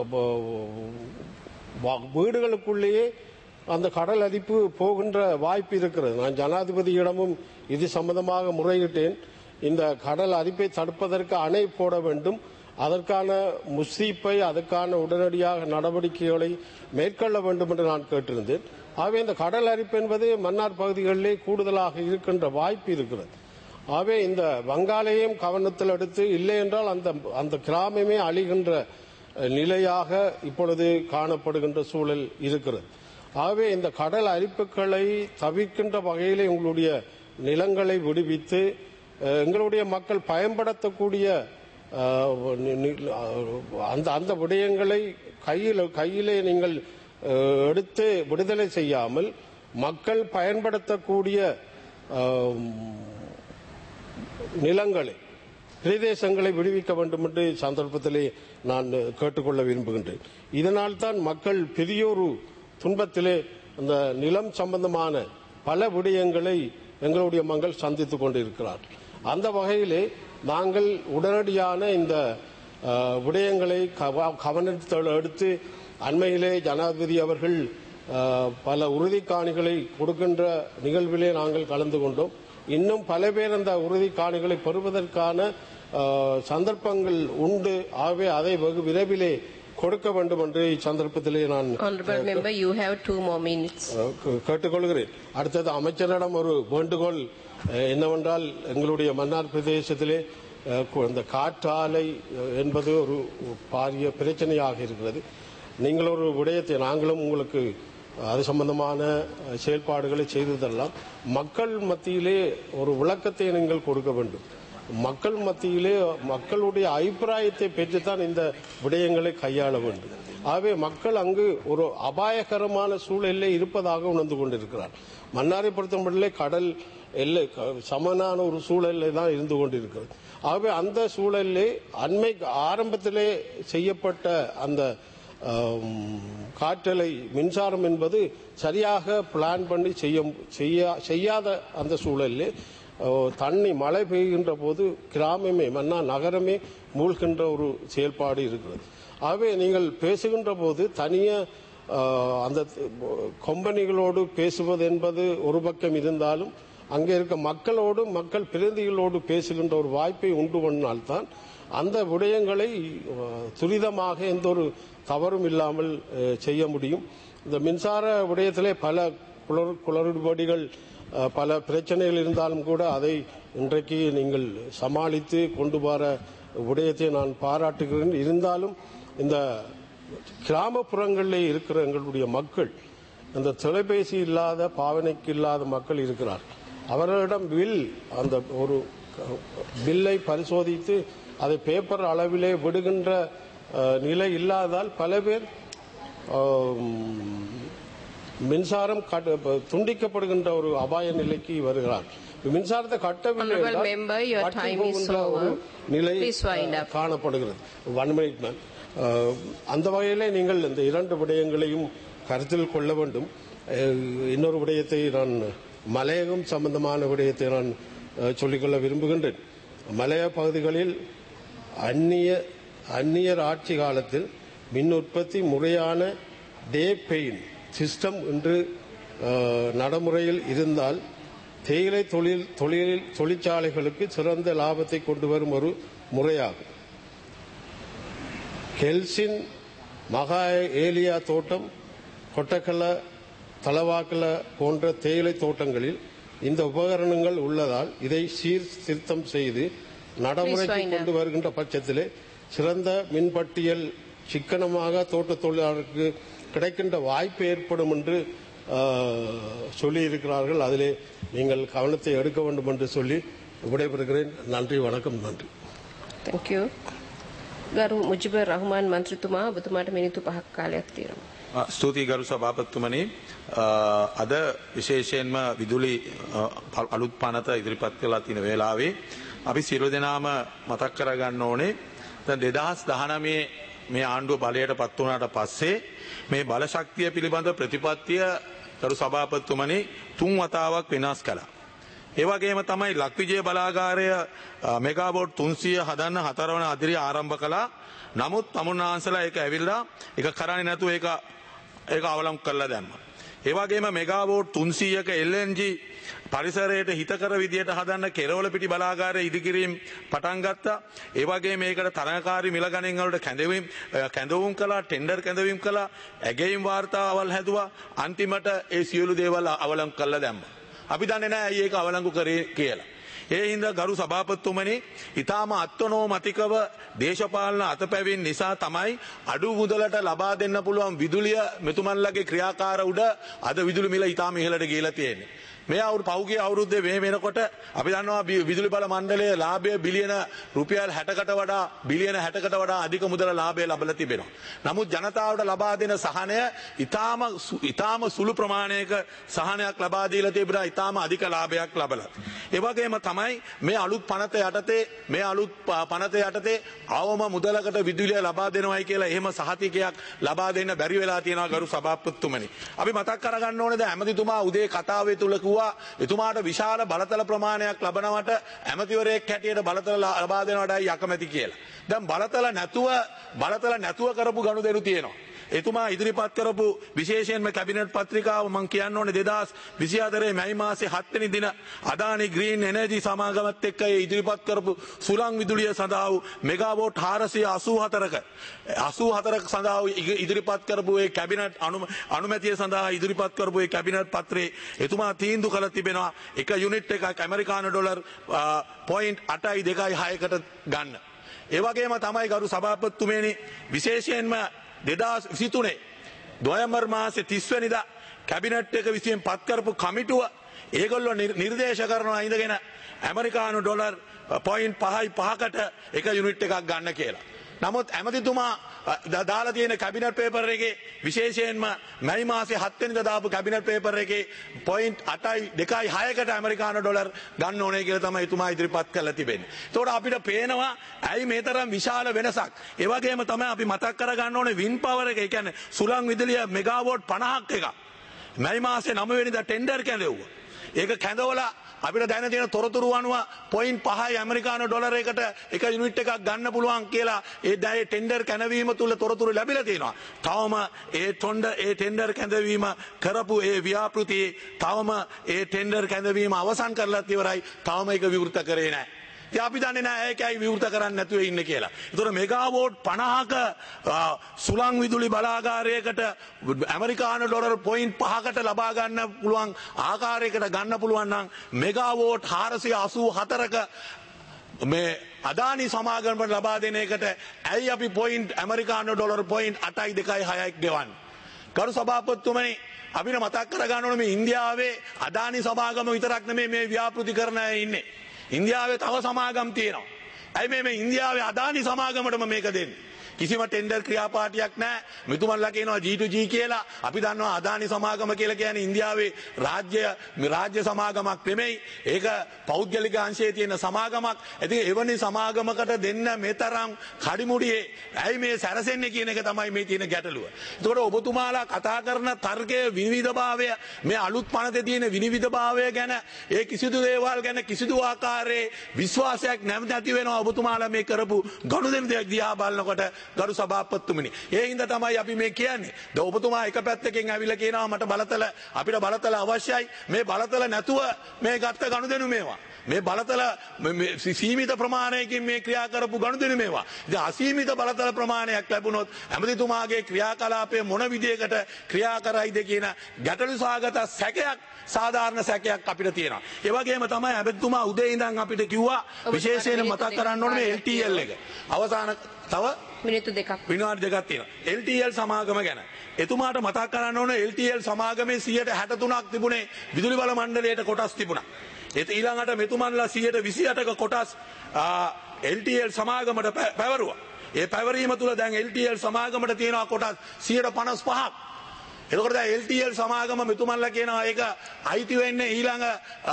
வீடுகளுக்குள்ளேயே அந்த கடல் அரிப்பு போகின்ற வாய்ப்பு இருக்கிறது. நான் ஜனாதிபதியிடமும் இது சம்பந்தமாக முறையிட்டேன். இந்த கடல் அரிப்பை தடுப்பதற்கு அணை போட வேண்டும். அதற்கான முஸ்தீப்பை அதற்கான உடனடியாக நடவடிக்கைகளை மேற்கொள்ள வேண்டும் என்று நான் கேட்டிருந்தேன். ஆகவே இந்த கடல் அரிப்பு என்பது மன்னார் பகுதிகளிலே கூடுதலாக இருக்கின்ற வாய்ப்பு இருக்கிறது. ஆகவே இந்த வங்காளையும் கவனத்தில் எடுத்து, இல்லை என்றால் அந்த அந்த கிராமமே அழிகின்ற நிலையாக இப்பொழுது காணப்படுகின்ற சூழல் இருக்கிறது. ஆகவே இந்த கடல் அரிப்புகளை தவிர்க்கின்ற வகையிலே உங்களுடைய நிலங்களை விடுவித்து எங்களுடைய மக்கள் பயன்படுத்தக்கூடிய அந்த அந்த விடயங்களை கையில் கையிலே நீங்கள் எடுத்து விடுதலை செய்யாமல் மக்கள் பயன்படுத்தக்கூடிய நிலங்களை பிரதேசங்களை விடுவிக்க வேண்டும் என்று சந்தர்ப்பத்திலே நான் கேட்டுக்கொள்ள விரும்புகின்றேன். இதனால் தான் மக்கள் பெரியோரு துன்பத்திலே அந்த நிலம் சம்பந்தமான பல விடயங்களை எங்களுடைய மக்கள் சந்தித்துக் கொண்டிருக்கிறார்கள். அந்த வகையிலே நாங்கள் உடனடியான இந்த விடயங்களை கவனத்தில் எடுத்து, அண்மையிலே ஜனாதிபதி அவர்கள் பல உறுதிக்காணிகளை கொடுக்கின்ற நிகழ்விலே நாங்கள் கலந்து கொண்டோம். இன்னும் பல பேர் அந்த உறுதிக்காணிகளை பெறுவதற்கான சந்தர்ப்பங்கள் உண்டு. ஆகவே அதை வெகு விரைவிலே கொடுக்க வேண்டும் என்று இச்சந்தர்ப்பத்திலே நான் கேட்டுக்கொள்கிறேன். அடுத்தது அமைச்சரிடம் ஒரு வேண்டுகோள் என்னவென்றால், எங்களுடைய மன்னார் பிரதேசத்திலே இந்த காற்றாலை என்பது ஒரு பாரிய பிரச்சனையாக இருக்கிறது. நீங்கள் ஒரு விடயத்தை, நாங்களும் உங்களுக்கு அது சம்பந்தமான செயல்பாடுகளை செய்து தரலாம். மக்கள் மத்தியிலே ஒரு விளக்கத்தை நீங்கள் கொடுக்க வேண்டும். மக்கள் மத்தியிலே மக்களுடைய அபிப்பிராயத்தை பெற்றுத்தான் இந்த விடயங்களை கையாள வேண்டும். ஆகவே மக்கள் அங்கு ஒரு அபாயகரமான சூழலிலே இருப்பதாக உணர்ந்து கொண்டிருக்கிறார். மன்னாரை பொறுத்தமட்டிலே கடல் எல்லை சமனான ஒரு சூழலிலே தான் இருந்து கொண்டிருக்கிறது. ஆகவே அந்த சூழலிலே அண்மை ஆரம்பத்திலே செய்யப்பட்ட அந்த காற்றலை மின்சாரம் என்பது சரியாக பிளான் பண்ணி செய்ய செய்யாத அந்த சூழலிலே தண்ணி மழை பெய்கின்ற போது கிராமமே மன்னா நகரமே மூழ்கின்ற ஒரு செயல்பாடு இருக்கிறது. ஆகவே நீங்கள் பேசுகின்ற போது தனிய அந்த கம்பெனிகளோடு பேசுவது என்பது ஒரு பக்கம் இருந்தாலும், அங்கே இருக்க மக்களோடு மக்கள் பிரதிநிதிகளோடு பேசுகின்ற ஒரு வாய்ப்பை உண்டு பண்ணினால்தான் அந்த விடயங்களை அஹ், துரிதமாக எந்த ஒரு தவறும் இல்லாமல் அஹ், செய்ய முடியும். இந்த மின்சார விடயத்திலே பல குளறு குளறுபடிகள் அஹ், பல பிரச்சனைகள் இருந்தாலும் கூட அதை இன்றைக்கு நீங்கள் சமாளித்து கொண்டு வர விடயத்தை நான் பாராட்டுகிறேன். இருந்தாலும் இந்த கிராமப்புறங்களில் இருக்கிற எங்களுடைய மக்கள், இந்த தொலைபேசி இல்லாத பாவனைக்கு இல்லாத மக்கள் இருக்கிறார். அவர்களிடம் பில் அந்த ஒரு பில்லை பரிசோதித்து அதை பேப்பர் அளவிலே விடுகின்ற அஹ், நிலை இல்லாதால் பல பேர் அஹ், மின்சாரம் கட்ட- துண்டிக்கப்படுகின்ற ஒரு அபாய நிலைக்கு வருகிறார். மின்சாரத்தை கட்டவில்லை
Honorable
என்றால்
member, your
கட்டி
time is
போகின்ற
over.
ஒரு நிலை
Please wind up.
காணப்படுகிறது. One minute ma'am. அந்த வகையிலே நீங்கள் இந்த இரண்டு விடயங்களையும் கருத்தில் கொள்ள வேண்டும். அஹ், இன்னொரு விடயத்தை நான் மலையகம் சம்பந்தமான விடயத்தை நான் அஹ், சொல்லிக்கொள்ள விரும்புகின்றேன். மலைய பகுதிகளில் அந்நிய அந்நியர் ஆட்சி காலத்தில் மின் உற்பத்தி முறையான டே பெயின் சிஸ்டம் என்று அஹ், நடைமுறையில் இருந்தால் தேயிலை தொழில் தொழில் தொழிற்சாலைகளுக்கு சிறந்த லாபத்தை கொண்டு வரும் ஒரு முறையாகும். கெல்சின் மகா ஏலியா தோட்டம், கொட்டக்கல, தலவாக்கல போன்ற தேயிலை தோட்டங்களில் இந்த உபகரணங்கள் உள்ளதால் இதை சீர்திருத்தம் செய்து நடைமுறைக்கு கொண்டு வருகின்ற பட்சத்திலே சிறந்த மின்பட்டியல் சிக்கனமாக தோட்ட தொழிலாளருக்கு கிடைக்கின்ற வாய்ப்பு ஏற்படும் என்று சொல்லியிருக்கிறார்கள். அதிலே நீங்கள் கவனத்தை எடுக்க வேண்டும் என்று சொல்லி விடைபெறுகிறேன். நன்றி, வணக்கம். நன்றி.
Thank you. ගරු මුජිබර් රහමාන් මන්ත්‍රීතුමා ඔබතුමාට මිනිත්තු පහක් කාලයක් තියෙනවා.
ස්තුතියි ගරු සභාපතිතුමනි. අද විශේෂයෙන්ම විදුලි අලුත් පනත ඉදිරිපත් කළා තියෙන වෙලාවේ අපි සියලු දෙනාම මතක් කරගන්න ඕනේ දැන් දෙදහස් දහනවය මේ ආණ්ඩුව බලයට පත් වුණාට පස්සේ මේ බල ශක්තිය පිළිබඳ ප්‍රතිපත්තිය ගරු සභාපතිතුමනි තුන් වතාවක් වෙනස් කළා. ඒ වගේම තමයි ලක්විජය බලාගාරය මෙගාවොට් තුන්සිය හදන්න හතරවන අදිරිය ආරම්භ කළා. නමුත් තමුන්නාන්සලා ඒක ඇවිල්ලා ඒක කරන්නේ නැතුව ඒක ඒක අවලංගු කරලා දැම්මා. ඒ වගේම මෙගාවොට් තුන්සියක එල් එන් ජී පරිසරයට හිතකර විදියට හදන්න කෙරවල පිටි බලාගාරය ඉදිකිරීම පටන් ගත්තා. ඒ වගේම මේකට තරඟකාරී මිල ගණන් වලට කැඳවීම කැඳවුම් කළා, ටෙන්ඩර් කැඳවීම කළා, ඇගයීම් වාර්තාවල් හැදුවා. අන්තිමට ඒ සියලු දේවල් අවලංගු කරලා දැම්මා. අපි දන්නේ නැහැ ඇයි ඒක අවලංගු කරේ කියලා. ඒ හින්දා ගරු සභාපතිතුමනි ඊටාම අත්නෝමතිකව දේශපාලන අතපැවීම් නිසා තමයි අඩු මුදලට ලබා දෙන්න පුළුවන් විදුලිය මෙතුමන්ලගේ ක්‍රියාකාර උඩ අද විදුලි මිල ඊටාම ඉහළට ගිහිලා තියෙන්නේ. මේ අවුරු පෞගේ අවුරුද්දේ මේ වෙනකොට අපි දන්නවා විදුලි බල මණ්ඩලයේ ලාභය බිලියන රුපියල් හැටකට වඩා බිලියන හැටකට වඩා අධික මුදල ලාභය ලබලා තිබෙනවා. නමුත් ජනතාවට ලබා දෙන සහනය ඊටාම ඊටාම සුළු ප්‍රමාණයක සහනයක් ලබා දීලා තිබුණා. ඊටාම අධික ලාභයක් ලබලා. ඒ වගේම තමයි මේ අලුත් පනත යටතේ මේ අලුත් පනත යටතේ අවම මුදලකට විදුලිය ලබා දෙනවයි කියලා එහෙම සහතිකයක් ලබා දෙන්න බැරි වෙලා තියෙනවා ගරු සභාපතිතුමනි. අපි මතක් කරගන්න ඕනේ දැන් ඇමතිතුමා උදේ කතාවේ තුල එතුමාට විශාල බලතල ප්‍රමාණයක් ලබනවට ඇමතිවරයෙක් හැටියට බලතල ලබා දෙනවටයි අකමැති කියලා. දැන් බලතල නැතුව බලතල නැතුව කරපු ගනුදෙනු තියෙනවා. එතුමා ඉදිරිපත් කරපු විශේෂයෙන්ම කැබිනට් පත්‍රිකාව මම කියන්න ඕනේ දෙදහස් විසිහතරේ මැයි මාසේ හත් වෙනි දින අදානි ග්‍රීන් එනර්ජි සමාගමත් එක්ක ඉදිරිපත් කරපු සුළං විදුලිය සඳහා මෙගාවොට් හාරසිය අසූ හතරක අසූ හතරක සඳහා ඉදිරිපත් කරපු ඒ කැබිනට් අනුමැතිය සඳහා ඉදිරිපත් කරපු ඒ කැබිනට් පත්‍රයේ එතුමා තීන්දුව කළ තිබෙනවා එක යුනිට් එකක් ඇමරිකානු ඩොලර් පොයින්ට් අටයි දෙකයි හයකට ගන්න. ඒ වගේම තමයි ගරු සභාපතිතුමනි විශේෂයෙන්ම දෙදහස් විසිතුනේ නොවැම්බර් මාසේ තිස් වෙනිදා කැබිනට් එක විසින් පත් කරපු කමිටුව ඒගොල්ලෝ නිර්දේශ කරනවා ඉඳගෙන ඇමරිකානු ඩොලර් පොයින්ට් පහයි පහකට එක යුනිට් එකක් ගන්න කියලා. නමුත් ඇමතිතුමා දාලා තියෙන කැබිනට් පේපර් එකේ විශේෂයෙන්ම මැයි මාසේ හත් වෙනිදා දාපු කැබිනට් පේපර් එකේ පොයින්ට් අටයි දෙකයි හයකට ඇමරිකානු ඩොලර් ගන්න ඕනේ කියලා තමයි එතුමා ඉදිරිපත් කරලා තිබෙන්නේ. ඒතකොට අපිට පේනවා ඇයි මේ තරම් විශාල වෙනසක්. ඒ වගේම තමයි අපි මතක් කරගන්න ඕනේ වින් පවර් එක. ඒ කියන්නේ සුළං විදුලිය මෙගාවොට් පනහක් එකක්. මැයි මාසේ නව වෙනිදා ටෙන්ඩර් කැඳෙව්වා. ඒක කැඳවලා අපිට දැන තියෙන තොරතුරු අනුව පොයින්ට් පහයි ඇමරිකානු ඩොලර් එකට එක යුනිට් එකක් ගන්න පුළුවන් කියලා ඒ දැය ටෙන්ඩර් කැඳවීම තුල තොරතුරු ලැබිලා තියෙනවා. තවම ඒ ටොන්ඩ ඒ ටෙන්ඩර් කැඳවීම කරපු ඒ ව්‍යාපෘතියේ තවම ඒ ටෙන්ඩර් කැඳවීම අවසන් කරලත් ඉවරයි. තවම ඒක විවෘත කරේ නැහැ. ඉතින් අපි දන්නේ නැහැ ඒකයි විවෘත කරන්නේ නැතුව ඉන්නේ කියලා. ඒතකොට මෙගාවෝට් පනහක සුළං විදුලි බලාගාරයකට ඇමරිකානු ඩොලර් පොයින්ට් පහකට ලබා ගන්න පුළුවන් ආකාරයකට ගන්න පුළුවන් නම් මෙගාවෝට් හාරසිය අසූ හතරක මේ අදානි සමාගමට ලබා දෙන එකට ඇයි අපි පොයින්ට් ඇමරිකානු ඩොලර් පොයින්ට් අටයි දෙකයි හයයි ගෙවන්නේ? ගරු සභාපතිතුමනි අපිට මතක් කරගන්න ඕනේ මේ ඉන්දියාවේ අදානි සමාගම විතරක් නෙමෙයි මේ ව්‍යාපෘති කරන අය ඉන්නේ. ඉන්දියාවේ තව සමාගම් තියෙනවා. ඇයි මේ මේ ඉන්දියාවේ අදානි සමාගමටම මේක දෙන්නේ? කිසිම ටෙන්ඩර් ක්‍රියාපාටියක් නැහැ. මෙතුමන්ලා කියනවා ජී ටු ජී කියලා. අපි දන්නවා අදානි සමාගම කියලා කියන්නේ ඉන්දියාවේ රාජ්‍ය රාජ්‍ය සමාගමක් නෙමෙයි. ඒක පෞද්ගලික අංශයේ තියෙන සමාගමක්. ඉතින් එවැනි සමාගමකට දෙන්න මෙතරම් කඩිමුඩියේ ඇයි මේ සැරසෙන්නේ කියන එක තමයි මේ තියෙන ගැටලුව. ඒකට ඔබතුමාලා කතා කරන තර්කයේ විවිධභාවය මේ අලුත් පනතේ තියෙන විවිධභාවය ගැන ඒ කිසිදු දේවල් ගැන කිසිදු ආකාරයේ විශ්වාසයක් නැති වෙනවා ඔබතුමාලා මේ කරපු ගනුදෙනු දෙයක් දිහා බලනකොට ගරු සභාපතිතුමනි. ඒ හින්දා තමයි අපි මේ කියන්නේ. ද ඔබතුමා එක පැත්තකින් ඇවිල්ලා කියනවා මට බලතල අපිට බලතල අවශ්‍යයි. මේ බලතල නැතුව මේ ගත්ත ගනුදෙනු මේවා. මේ බලතල සීමිත ප්‍රමාණයකින් මේ ක්‍රියා කරපු ගනුදෙනු මේවා. ඉතින් අසීමිත බලතල ප්‍රමාණයක් ලැබුණොත් ඇමතිතුමාගේ ක්‍රියාකලාපයේ මොන විදියකට ක්‍රියා කරයිද කියන ගැටලු සහගත සැකයක් සාධාරණ සැකයක් අපිට තියෙනවා. ඒ වගේම තමයි ඇමතිතුමා උදේ ඉඳන් අපිට කිව්වා විශේෂයෙන් මතක් කරන්න ඕනේ මේ එල් ටී එල් එක. අවසාන තව
මිනිත්තු දෙකක්
විනාඩි දෙකක් තියෙනවා. එල් ටී එල් සමාගම ගැන. එතුමාට මතක් කරන්න ඕනේ එල් ටී එල් සමාගමේ සියයට හැට තුනක් තිබුණේ විදුලි බල මණ්ඩලයට කොටස් තිබුණා. ඒත් ඊළඟට මෙතුමන්ලා සියයට විසි අටක කොටස් එල් ටී එල් සමාගමට පැවරුවා. ඒ පැවරීම තුළ දැන් එල් ටී එල් සමාගමට තියෙනවා කොටස් සියයට පනස් පහක්. එතකොට දැන් එල් ටී එල් සමාගම මෙතුමන්ලා කියනවා ඒක අයිති වෙන්නේ ඊළඟ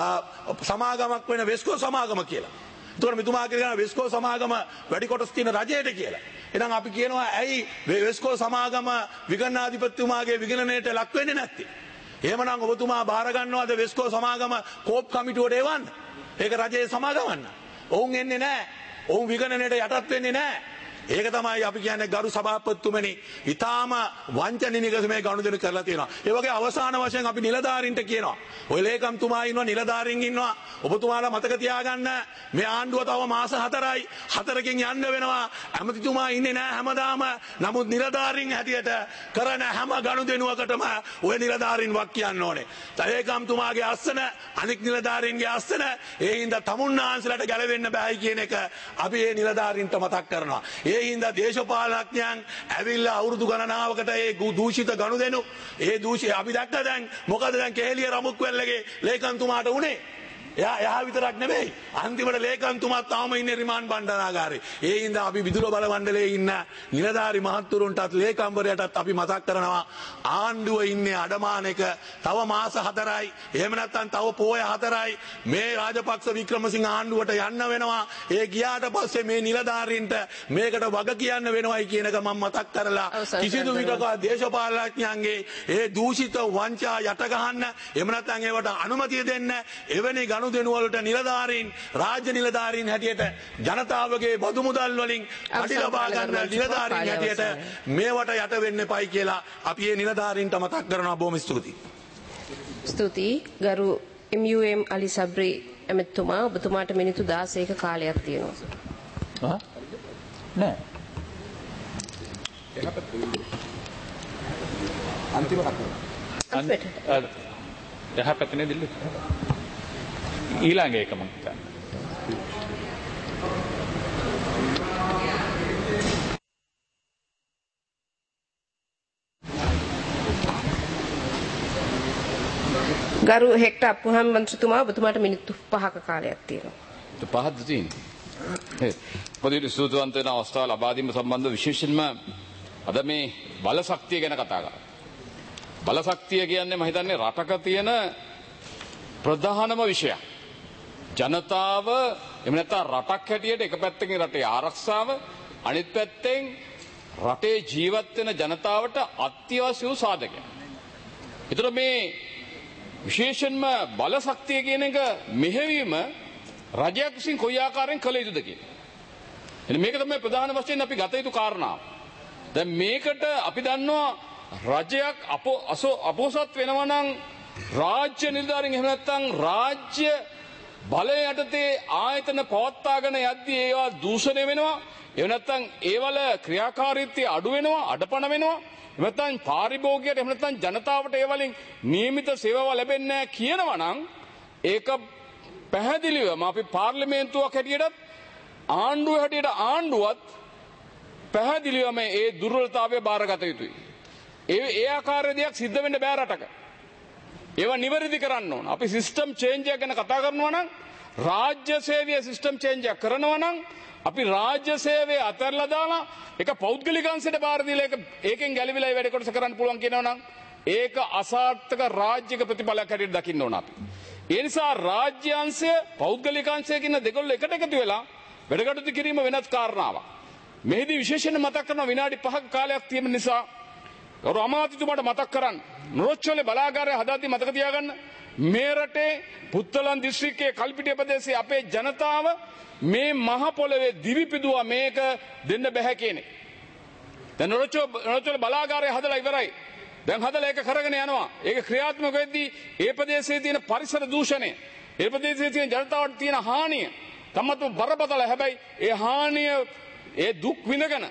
සමාගමක් වෙන වෙස්කෝ සමාගම කියලා. එතකොට මෙතුමා කියනවා වෙස්කෝ සමාගම වැඩි කොටස් තියෙන රජයට කියලා. එහෙනම් අපි කියනවා ඇයි වෙස්කෝ සමාගම විගණනාධිපතිතුමාගේ විගණනයට ලක් වෙන්නේ නැත්තේ? එහෙමනම් ඔබතුමා බාර ගන්නවද වෙස්කෝ සමාගම කෝප් කමිටුවට එවන්න? ඒක රජයේ සමාගමන්න. ඔවුන් එන්නේ නැහැ. ඔවුන් විගණනයට යටත් වෙන්නේ නැහැ. ඒක තමයි අපි කියන්නේ ගරු සභාපතිතුමනි ඊටාම වංචනික මේ ගනුදෙනු කරලා තියෙනවා. ඒ වගේ අවසාන වශයෙන් අපි නිලධාරීන්ට කියනවා. ඔය ලේකම්තුමා ඉන්නවා නිලධාරීන් ඉන්නවා. ඔබතුමාලා මතක තියාගන්න මේ ආණ්ඩුව තව මාස හතරයි. හතරකින් යන්න වෙනවා. ඇමතිතුමා ඉන්නේ නැහැ හැමදාම. නමුත් නිලධාරීන් හැටියට කරන හැම ගනුදෙනුවකටම ඔය නිලධාරීන් වක් කියන්න ඕනේ. ලේකම්තුමාගේ අස්සන අනික් නිලධාරීන්ගේ අස්සන ඒ හින්දා තමුන්නාන්සලට ගැලවෙන්න බෑයි කියන එක අපි මේ නිලධාරීන්ට මතක් කරනවා. ඒ හින්දා දේශපාලනඥයන් ඇවිල්ලා අවුරුදු ගණනාවකට ඒ දූෂිත ගනුදෙනු ඒ දූෂිත අපි දැක්ක දැන් මොකද දැන් කෙහෙලිය රමුක්වැල්ලගේ ලේකම්තුමාට උනේ එයා එයා විතරක් නෙමෙයි අන්තිමට ලේකම්තුමාත් තාම ඉන්නේ රිමාන්ඩ් බණ්ඩාරාගාරේ. ඒ හින්දා අපි විදුල බල මණ්ඩලයේ ඉන්න නිලධාරි මහත්තුරුන්ටත් ලේකම්වරයටත් අපි මතක් කරනවා ආණ්ඩුව ඉන්නේ අඩමානක තව මාස හතරයි එහෙම නැත්නම් තව පෝය හතරයි මේ රාජපක්ෂ වික්‍රමසිංහ ආණ්ඩුවට යන්න වෙනවා. ඒ ගියාට පස්සේ මේ නිලධාරීන්ට මේකට වග කියන්න වෙනවයි කියන එක මම මතක් කරලා කිසිදු විටක දේශපාලනඥයන්ගේ ඒ දූෂිත වංචා යට ගහන්න එහෙම නැත්නම් ඒවට අනුමැතිය දෙන්න එවැනි ගනුදෙනු වලට නිලධාරීන් රාජ්‍ය නිලධාරීන් හැටියට ජනතාවගේ බදු මුදල් වලින් අඩි ලබා ගන්න නිලධාරීන් හැටියට මේවට යට වෙන්න එපයි කියලා අපි මේ නිලධාරීන්ට මතක් කරනවා. බොහොම ස්තුතියි.
ස්තුතියි ගරු එම් යූ එම් අලි සබ්රි එමෙතුමා ඔබතුමාට මිනිත්තු දාසයක කාලයක් තියෙනවා.
නෑ.
අන්තිම
කතාව. එහා පැත්තේ දිල්ල. ඊළඟ එක මම හිතන්නේ.
ගරු හෙක්ටර් අප්පුහම් මන්ත්‍රීතුමා ඔබතුමාට මිනිත්තු පහක කාලයක් තියෙනවා.
පහක්ද තියෙන්නේ. පොදුවේ සූදානම් වෙන අවස්ථාව ලබා දීම සම්බන්ධ විශේෂයෙන්ම අද මේ බල ශක්තිය ගැන කතා කරා. බල ශක්තිය කියන්නේ මම හිතන්නේ රටක තියෙන ප්‍රධානම විෂයක්. ජනතාව එහෙම නැත්නම් රටක් හැටියට එක පැත්තකින් රටේ ආරක්ෂාව අනිත් පැත්තෙන් රටේ ජීවත් වෙන ජනතාවට අත්‍යවශ්‍ය වූ සාධකයක්. ඒතර මේ විශේෂයෙන්ම බල ශක්තිය කියන එක මෙහෙවීම රජයක් විසින් කොයි ආකාරයෙන් කළ යුතුද කියලා. එන්න මේක තමයි ප්‍රධාන වශයෙන් අපි ගත යුතු කාරණාව. දැන් මේකට අපි දන්නවා රජයක් අපෝ අපෝසත් වෙනවා නම් රාජ්‍ය නිලධාරීන් එහෙම නැත්නම් රාජ්‍ය බලය යටතේ ආයතන පවත්වාගෙන යද්දී ඒවා දූෂණය වෙනවා. එහෙම නැත්නම් ඒවල ක්‍රියාකාරීත්වය අඩු වෙනවා, අඩපණ වෙනවා. එහෙම නැත්නම් පාරිභෝගිකයට එහෙම නැත්නම් ජනතාවට ඒ වලින් නියමිත සේවාව ලැබෙන්නේ නැහැ කියනවා නම් ඒක පැහැදිලිවම අපි පාර්ලිමේන්තුවක් හැටියට ආණ්ඩුව හැටියට ආණ්ඩුවත් පැහැදිලිවම ඒ දුර්වලතාවය බාරගත යුතුයි. ඒ ඒ ආකාරයේ දෙයක් සිද්ධ වෙන්න බෑ රටක. ඒවා නිවැරදි කරන්න ඕන. අපි සිස්ටම් චේන්ජ් එක ගැන කතා කරනවා නම් රාජ්‍ය සේවය සිස්ටම් චේන්ජ් එක කරනවා නම් අපි රාජ්‍ය සේවය අතහැරලා දාලා ඒක පෞද්ගලික අංශයට බාර දීලා ඒක ඒකෙන් ගැලවිලා වැඩ කොටස කරන්න පුළුවන් කියනවා නම් ඒක අසාර්ථක රාජ්‍යක ප්‍රතිඵලයක් හැටියට දකින්න ඕන අපි. ඒ නිසා රාජ්‍ය අංශය පෞද්ගලික අංශය කියන දෙකොල්ල එකට එකතු වෙලා වැඩ කටයුතු කිරීම වෙනත් කාරණාවක්. මෙහිදී විශේෂයෙන් මතක් කරන විනාඩි පහක කාලයක් තියෙන නිසා ගෞරව අමාත්‍යතුමාට මතක් කරන්න නොරොච්චෝලේ බලාගාරය හදාද්දී මතක තියාගන්න මේ රටේ පුත්තලන් දිස්ත්‍රික්කයේ කල්පිටිය ප්‍රදේශයේ අපේ ජනතාව මේ මහ පොළවේ දිවිපිදුවා මේක දෙන්න බෑ කියන්නේ. දැන් නොරොච්චෝ නොරොච්චෝලේ බලාගාරය හදලා ඉවරයි. දැන් හදලා ඒක කරගෙන යනවා. ඒක ක්‍රියාත්මක වෙද්දී ඒ ප්‍රදේශයේ තියෙන පරිසර දූෂණය, ඒ ප්‍රදේශයේ තියෙන ජනතාවට තියෙන හානිය තමතු බරපතල. හැබැයි ඒ හානිය ඒ දුක් විඳගෙන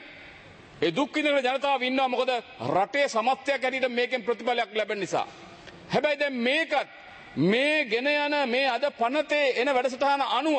ඒ දුක් විඳින ජනතාව ඉන්නවා. මොකද රටේ සමස්තයක් හැටියට මේකෙන් ප්‍රතිඵලයක් ලැබෙන නිසා. හැබැයි දැන් මේකත් මේ ගෙන යන මේ අද පනතේ එන වැඩසටහන අනුව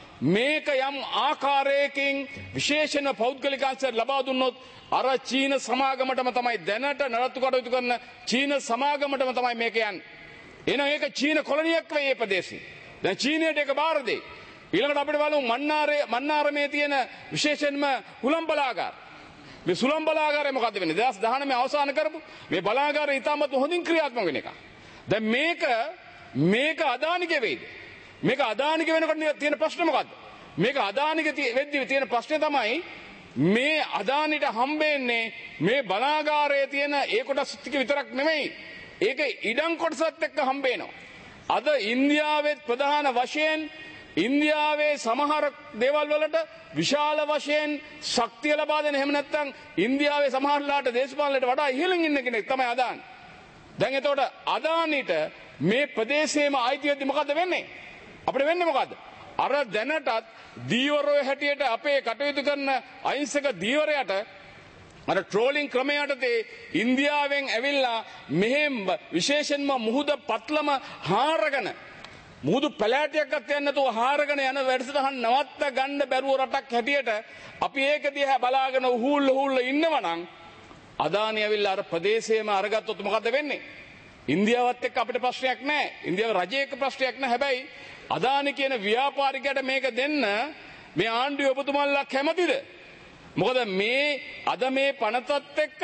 මේක යම් ආකාරයකින් විශේෂයෙන්ම පෞද්ගලික අංශයට ලබා දුන්නොත් අර චීන සමාගමටම තමයි දැනට නඩත්තු කටයුතු කරන චීන සමාගමටම තමයි මේක යන්නේ. එහෙනම් ඒක චීන කොලනියක් වෙයි මේ ප්‍රදේශේ. දැන් චීනයට ඒක බාර දෙයි. ඊළඟට අපිට බලමු මන්නාරේ මන්නාරමේ තියෙන විශේෂයෙන්ම හුලම් බලාගාර. මේ සුලම් බලාගාරය මොකද්ද වෙන්නේ? දෙදහස් දහනවය අවසන් කරපු මේ බලාගාරය ඉතාමත් හොඳින් ක්‍රියාත්මක වෙන එක. දැන් මේක මේක අදානිගේ වෙයිද? මේක අදානිගේ වෙනකොට තියෙන ප්‍රශ්නේ මොකද්ද? මේක අදානිගේ වෙද්දී තියෙන ප්‍රශ්නේ තමයි මේ අදානිට හම්බෙන්නේ මේ බලාගාරයේ තියෙන ඒ කොටස් ටික විතරක් නෙමෙයි. ඒක ඉඩම් කොටසත් එක්ක හම්බ වෙනවා. අද ඉන්දියාවේ ප්‍රධාන වශයෙන් ඉන්දියාවේ සමහර දේවල් වලට විශාල වශයෙන් ශක්තිය ලබා දෙන එහෙම නැත්නම් ඉන්දියාවේ සමහරලාට දේශපාලනයට වඩා ඉහළින් ඉන්න කෙනෙක් තමයි අදානි. දැන් එතකොට අදානිට මේ ප්‍රදේශයේම අයිතියදී මොකද්ද වෙන්නේ? අපිට වෙන්නේ මොකද්ද? අර දැනටත් දීවරය හැටියට අපේ කටයුතු කරන අහිංසක දීවරයට අර ට්‍රෝලිං ක්‍රමයටදී ඉන්දියාවෙන් ඇවිල්ලා මෙහෙම විශේෂයෙන්ම මුහුද පත්ලම හාරගෙන මුහුදු පැලෑටියක්වත් යන්නේ නැතුව හාරගෙන යන වැඩසටහන් නවත්ත ගන්න බැරුව රටක් හැටියට අපි ඒක දිහා බලාගෙන උහුල්ල උහුල්ල ඉන්නවනම් අදානි ඇවිල්ලා අර ප්‍රදේශයේම අරගත්තොත් මොකද වෙන්නේ? ඉන්දියාවත් එක්ක අපිට ප්‍රශ්නයක් නැහැ. ඉන්දියාව රජයක ප්‍රශ්නයක් නැහැ. හැබැයි අදානි කියන ව්‍යාපාරිකයට මේක දෙන්න මේ ආණ්ඩුවේ ඔබතුමාලා කැමතිද? මොකද මේ අද මේ පනතත් එක්ක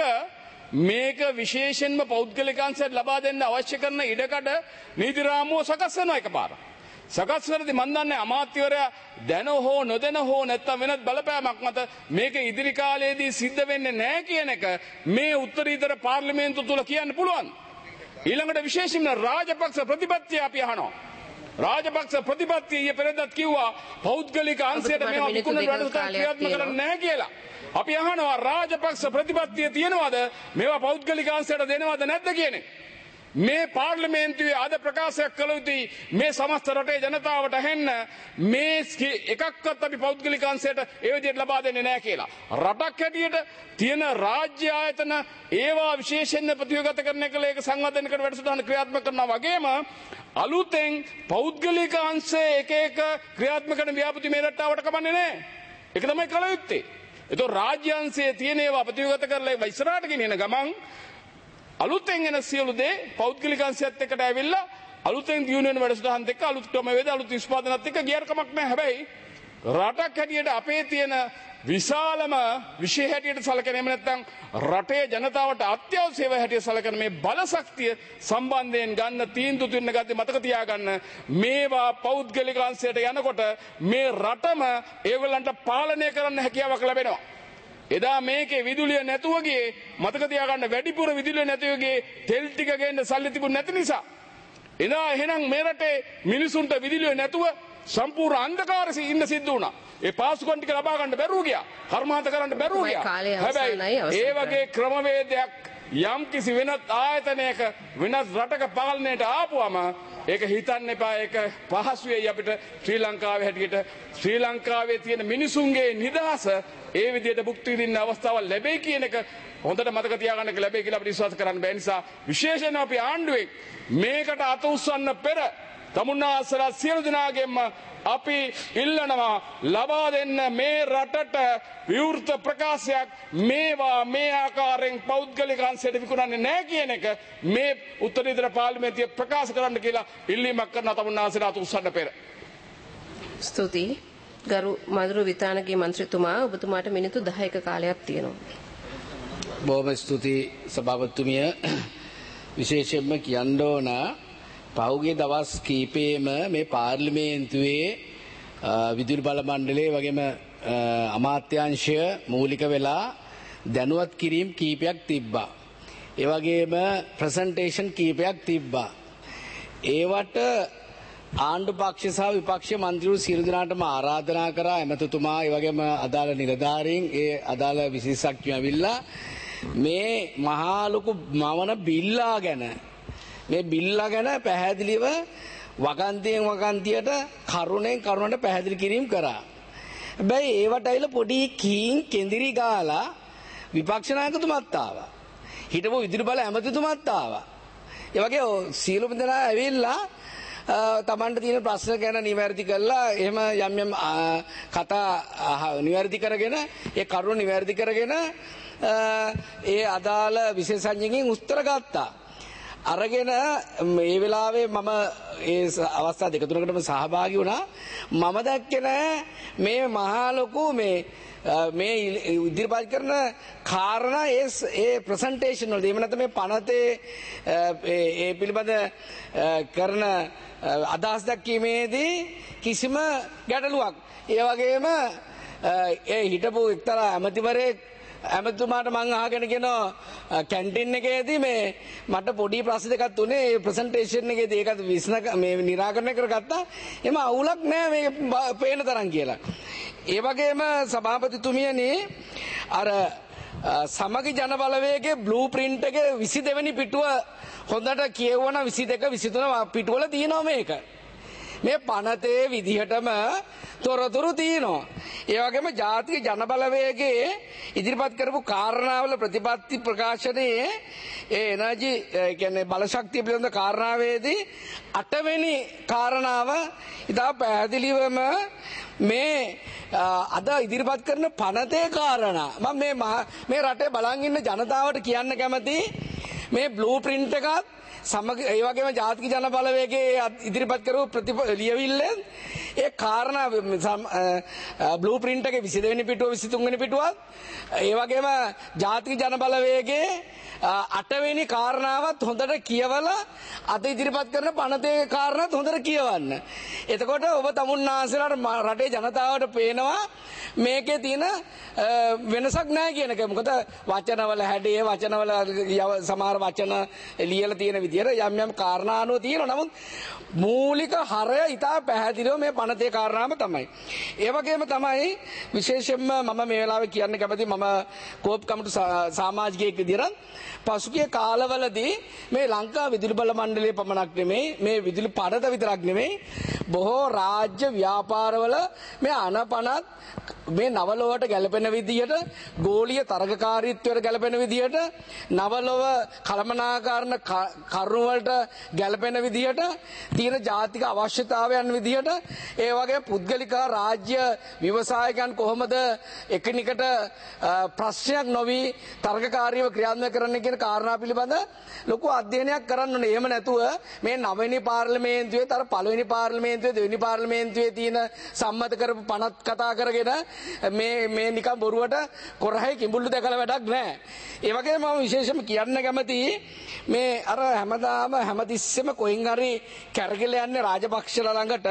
මේක විශේෂයෙන්ම පෞද්ගලික අංශයට ලබා දෙන්න අවශ්‍ය කරන ඉඩකඩ නීති රාමුව සකස් වෙනවා එකපාර. සකස් වෙනදී මන් දන්නේ අමාත්‍යවරයා දැන හෝ නොදැන හෝ නැත්තම් වෙනත් බලපෑමක් මත මේක ඉදිරි කාලයේදී සිද්ධ වෙන්නේ නැහැ කියන එක මේ උත්තරීතර පාර්ලිමේන්තුව තුල කියන්න පුළුවන්. ඊළඟට විශේෂයෙන්ම රාජපක්ෂ ප්‍රතිපත්තිය අපි අහනවා. රාජපක්ෂ ප්‍රතිපත්තිය ඊයේ පෙරේදත් කිව්වා පෞද්ගලික අංශයට මේවා විකුණන වැඩසටහන් ක්‍රියාත්මක කරන්නේ නැහැ කියලා. අපි අහනවා රාජපක්ෂ ප්‍රතිපත්තිය තියෙනවද? මේවා පෞද්ගලික අංශයට දෙනවද නැද්ද කියන්නේ? මේ පාර්ලිමේන්තුවේ අද ප්‍රකාශයක් කළ යුතුයි මේ සමස්ත රටේ ජනතාවට ඇහෙන්න මේ එකක්වත් අපි පෞද්ගලික අංශයට ඒ විදිහට ලබා දෙන්නේ නැහැ කියලා. රටක් හැටියට තියෙන රාජ්‍ය ආයතන ඒවා විශේෂයෙන් ප්‍රතිගත කරන එක ඒක සංවර්ධනය කර වැඩසටහන ක්‍රියාත්මක කරනවා වගේම අලුතෙන් පෞද්ගලික අංශයේ එක එක ක්‍රියාත්මක කරන ව්‍යාපෘති මේ රටාවට කමන්නේ නැහැ. ඒක තමයි කළ යුත්තේ. ඒතොර රාජ්‍ය අංශයේ තියෙන ඒවා ප්‍රතිගත කරලා ඒක ඉස්සරහට ගෙනියන ගමන් අලුතෙන් එන සියලු දේ පෞද්ගලික අංශයත් එක්කට ඇවිල්ලා අලුතෙන් දියුණු වෙන වැඩසටහන් දෙක අලුත් ක්‍රමවේද අලුත් නිෂ්පාදනත් එක්ක ගියර කමක් නැහැ. හැබැයි රටක් හැටියට අපේ තියෙන විශාලම විශේෂ හැටියට සැලකෙන එහෙම නැත්නම් රටේ ජනතාවට අත්‍යවශ්‍ය සේවා හැටියට සැලකෙන මේ බලශක්තිය සම්බන්ධයෙන් ගන්න තීන්දුව තුන ගත්තේ මතක තියාගන්න. මේවා පෞද්ගලික අංශයට යනකොට මේ රටම ඒගොල්ලන්ට පාලනය කරන්න හැකියාවක් ලැබෙනවා. එදා මේකේ විදුලිය නැතුව ගියේ මතක තියාගන්න වැඩිපුර විදුලිය නැතුව ගියේ තෙල් ටික ගේන්න සල්ලි තිබුණ නැති නිසා. එදා එහෙනම් මේ රටේ මිනිසුන්ට විදුලිය නැතුව සම්පූර්ණ අන්ධකාරයේ ඉන්න සිද්ධ වුණා. ඒ පාසුකම් ටික ලබා ගන්න බැරුව ගියා. කර්මාන්ත කරන්න බැරුව ගියා. හැබැයි ඒ වගේ ක්‍රමවේදයක් යම් කිසි වෙනත් ආයතනයක වෙනත් රටක පාලනයට ආපුවම ඒක හිතන්න එපා ඒක පහසු වෙයි අපිට ශ්‍රී ලංකාවේ හැටියට ශ්‍රී ලංකාවේ තියෙන මිනිසුන්ගේ නිදහස ඒ විදිහට භුක්ති විඳින්න අවස්ථාවක් ලැබෙයි කියන එක හොඳට මතක තියාගන්න ලැබෙයි කියලා අපිට විශ්වාස කරන්න බැහැ. නිසා විශේෂයෙන් අපි ආණ්ඩුවේ මේකට අත උස්සන්න පෙර තමුන්නාසලා සියලු දෙනාගෙන්ම අපි ඉල්ලනවා ලබා දෙන්න මේ රටට විවෘත ප්‍රකාශයක් මේවා මේ ආකාරයෙන් පෞද්ගලික අංශයට විකුණන්නේ නැහැ කියන එක මේ උත්තරීතර පාර්ලිමේන්තුවේ ප්‍රකාශ කරන්න කියලා ඉල්ලීමක් කරන තමුන්නාසලා අත උස්සන්න පෙර.
ස්තුතියි. ගරු මధుර විතානගේ මන්ත්‍රීතුමා ඔබතුමාට මිනිත්තු දහයක කාලයක් තියෙනවා.
බොහොම ස්තුතියි සභාපතිතුමිය. විශේෂයෙන්ම කියන්න ඕන පහුගිය දවස් කීපෙම මේ පාර්ලිමේන්තුවේ විදුලි බල මණ්ඩලයේ වගේම අමාත්‍යාංශය මූලික වෙලා දැනුවත් කිරීම කීපයක් තිබ්බා. ඒ වගේම ප්‍රසන්ටේෂන් කීපයක් තිබ්බා. ඒවට ආණ්ඩු පක්ෂ සහ විපක්ෂ මන්ත්‍රීවරු සියලු දෙනාටම ආරාධනා කරා එමෙතුතුමා ඒ වගේම අදාළ නිලධාරීන් ඒ අදාළ විශේෂඥයෝ ඇවිල්ලා මේ මහා ලොකු මවන බිල්ලා ගැන මේ බිල්ලා ගැන පැහැදිලිව වගන්තියෙන් වගන්තියට කරුණෙන් කරුණට පැහැදිලි කිරීම කරා. හැබැයි ඒවට ඇවිල්ලා පොඩි කීන් කෙඳිරි ගාලා විපක්ෂ නායකතුමත් ආවා. හිටපු විදුලි බල ඇමතිතුමත් ආවා. ඒ වගේ සියලුම දෙනා ඇවිල්ලා තමන්ට තියෙන ප්‍රශ්න ගැන නිවැරදි කරලා එහෙම යම් යම් කතා නිවැරදි කරගෙන ඒ කරුණ නිවැරදි කරගෙන ඒ අදාළ විශේෂඥයින්ගෙන් උත්තර ගත්තා. අරගෙන මේ වෙලාවේ මම ඒ අවස්ථා දෙක තුනකටම සහභාගී වුණා. මම දැක්කේ නෑ මේ මහා ලොකු මේ මේ ඉදිරිපත් කරන කාරණා ඒ ඒ ප්‍රසන්ටේෂන් වල එහෙම නැත්නම් මේ පනතේ ඒ පිළිබඳ කරන අදහස් දැක්වීමේදී කිසිම ගැටලුවක් ඒ වගේම ඒ හිටපු එක්තරා ඇමතිවරයෙක් ඇමතුමාට මං අහගෙන කියනවා කැන්ටින් එකේදී මේ මට පොඩි ප්‍රශ්න දෙකක් තුනේ ඒ ප්‍රසන්ටේෂන් එකේදී ඒකත් විශ්න මේ निराකරණය කරගත්තා. එම අවුලක් නෑ මේ පේන තරම් කියලා. ඒ වගේම සභාපතිතුමියනි අර සමගි ජන බලවේගයේ බ්ලූ ප්‍රින්ට් එකේ විසි දෙවෙනි වෙනි පිටුව හොඳට කියවන විසි දෙක විසි තුන පිටුවල තියෙනවා මේක. මේ පනතේ විදිහටම තොරතුරු තියෙනවා. ඒ වගේම ජාතික ජන බලවේගයේ ඉදිරිපත් කරපු කාරණාවල ප්‍රතිපත්ති ප්‍රකාශනයේ ඒ එනර්ජි කියන්නේ බලශක්තිය පිළිබඳ කාරණාවේදී අටවෙනි කාරණාව ඉතා පැහැදිලිවම මේ අද ඉදිරිපත් කරන පනතේ කාරණා මම මේ මේ රටේ බලන් ඉන්න ජනතාවට කියන්න කැමති මේ බ්ලූ ප්‍රින්ට් එකත් සමග ඒ වගේම ජාතික ජන බලවේගයේ ඉදිරිපත් කරපු ප්‍රතිලියවිල්ල ඒ කාරණා බ්ලූ ප්‍රින්ට් එකේ විසි දෙවෙනි පිටුව විසි තුන්වෙනි පිටුවත් ඒ වගේම ජාතික ජන බලවේගයේ අටවෙනි කාරණාවත් හොඳට කියවලා අද ඉදිරිපත් කරන පනතේ කාරණාත් හොඳට කියවන්න. එතකොට ඔබ තමුන්නාන්සේලාට රටේ ජනතාවට පේනවා මේකේ තියෙන වෙනසක් නැහැ කියන එක. මොකද වචනවල හැඩය වචනවල සමහර වචන ලියලා තියෙන විදිහට යම් යම් කාරණා අනුව තියෙනවා. නමුත් මූලික හරය ඉතා පැහැදිලිව මේ පනතේ කාරණාම තමයි. ඒ වගේම තමයි විශේෂයෙන්ම මම මේ වෙලාවේ කියන්න කැමති මම කෝප් කමිටු සමාජිකයෙක් විදිහට පසුගිය කාලවලදී මේ ලංකා විදුලි බල මණ්ඩලයේ පමණක් නෙමෙයි මේ විදුලි පනත විතරක් නෙමෙයි බොහෝ රාජ්‍ය ව්‍යාපාරවල මේ අනපනත් මේ නවලොවට ගැලපෙන විදිහට ගෝලීය තරගකාරීත්වයට ගැලපෙන විදිහට නවලොව කළමනාකරන කරුණු වලට ගැලපෙන විදිහට තියෙන ජාතික අවශ්‍යතාවයන් විදිහට ඒ වගේ පුද්ගලික රාජ්‍ය ව්‍යවසායකයන් කොහොමද එකිනෙකට ප්‍රශ්නයක් නොවි තරගකාරීව ක්‍රියාත්මක කරන්න කියන කාරණා පිළිබඳ ලොකු අධ්‍යයනයක් කරන්න ඕනේ. එහෙම නැතුව මේ නවවෙනි පාර්ලිමේන්තුවේ තර පළවෙනි පාර්ලිමේන්තුවේ දෙවෙනි පාර්ලිමේන්තුවේ තියෙන සම්මත කරපු පනත් කතා කරගෙන මේ මේ නිකන් බොරුවට කොරහයි කිඹුල්ලු දැකලා වැඩක් නැහැ. ඒ වගේම මම විශේෂයෙන්ම කියන්න කැමති මේ අර හැමදාම හැමතිස්සෙම කොහෙන් හරි කැරකිල යන්නේ රාජපක්ෂලා ළඟට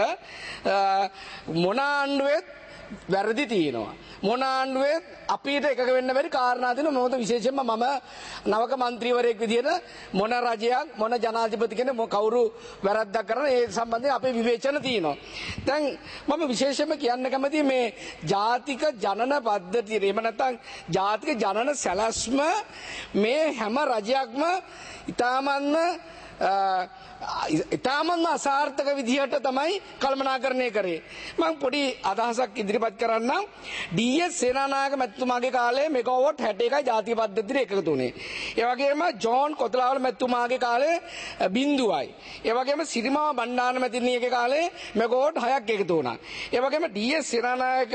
මොන ආණ්ඩුවෙත් වැරදි තියෙනවා. මොන ආණ්ඩුවෙත් අපිට එකක වෙන්න බැරි කාරණා තියෙනවා. මොකද විශේෂයෙන්ම මම නවක മന്ത്രിවරයෙක් විදිහට මොන රජයක් මොන ජනාධිපති කෙනෙක් කවුරු වැරද්දක් කරන ඒ සම්බන්ධයෙන් අපේ විවේචන තියෙනවා. දැන් මම විශේෂයෙන්ම කියන්න කැමති මේ ජාතික ජනන පද්ධතිය එහෙම නැත්නම් ජාතික ජනන සැලැස්ම මේ හැම රජයක්ම ඉතාමත්ම ඉතාමත්ම අසාර්ථක විදිහට තමයි කළමනාකරණය කරේ. මම පොඩි අදහසක් ඉදිරිපත් කරන්නම්. ඩී.එස්. සේනානායක මැතිතුමාගේ කාලේ මෙගාවොට් හැට එකයි ජාතික පද්ධතියට එකතු වුණේ. ඒ වගේම ජෝන් කොතලාවල මැතිතුමාගේ කාලේ බිංදුවයි. ඒ වගේම සිරිමාව බණ්ඩාර මැතිණියගේ කාලේ මෙගාවොට් හයක් එකතු වුණා. ඒ වගේම ඩී.එස්. සේනානායක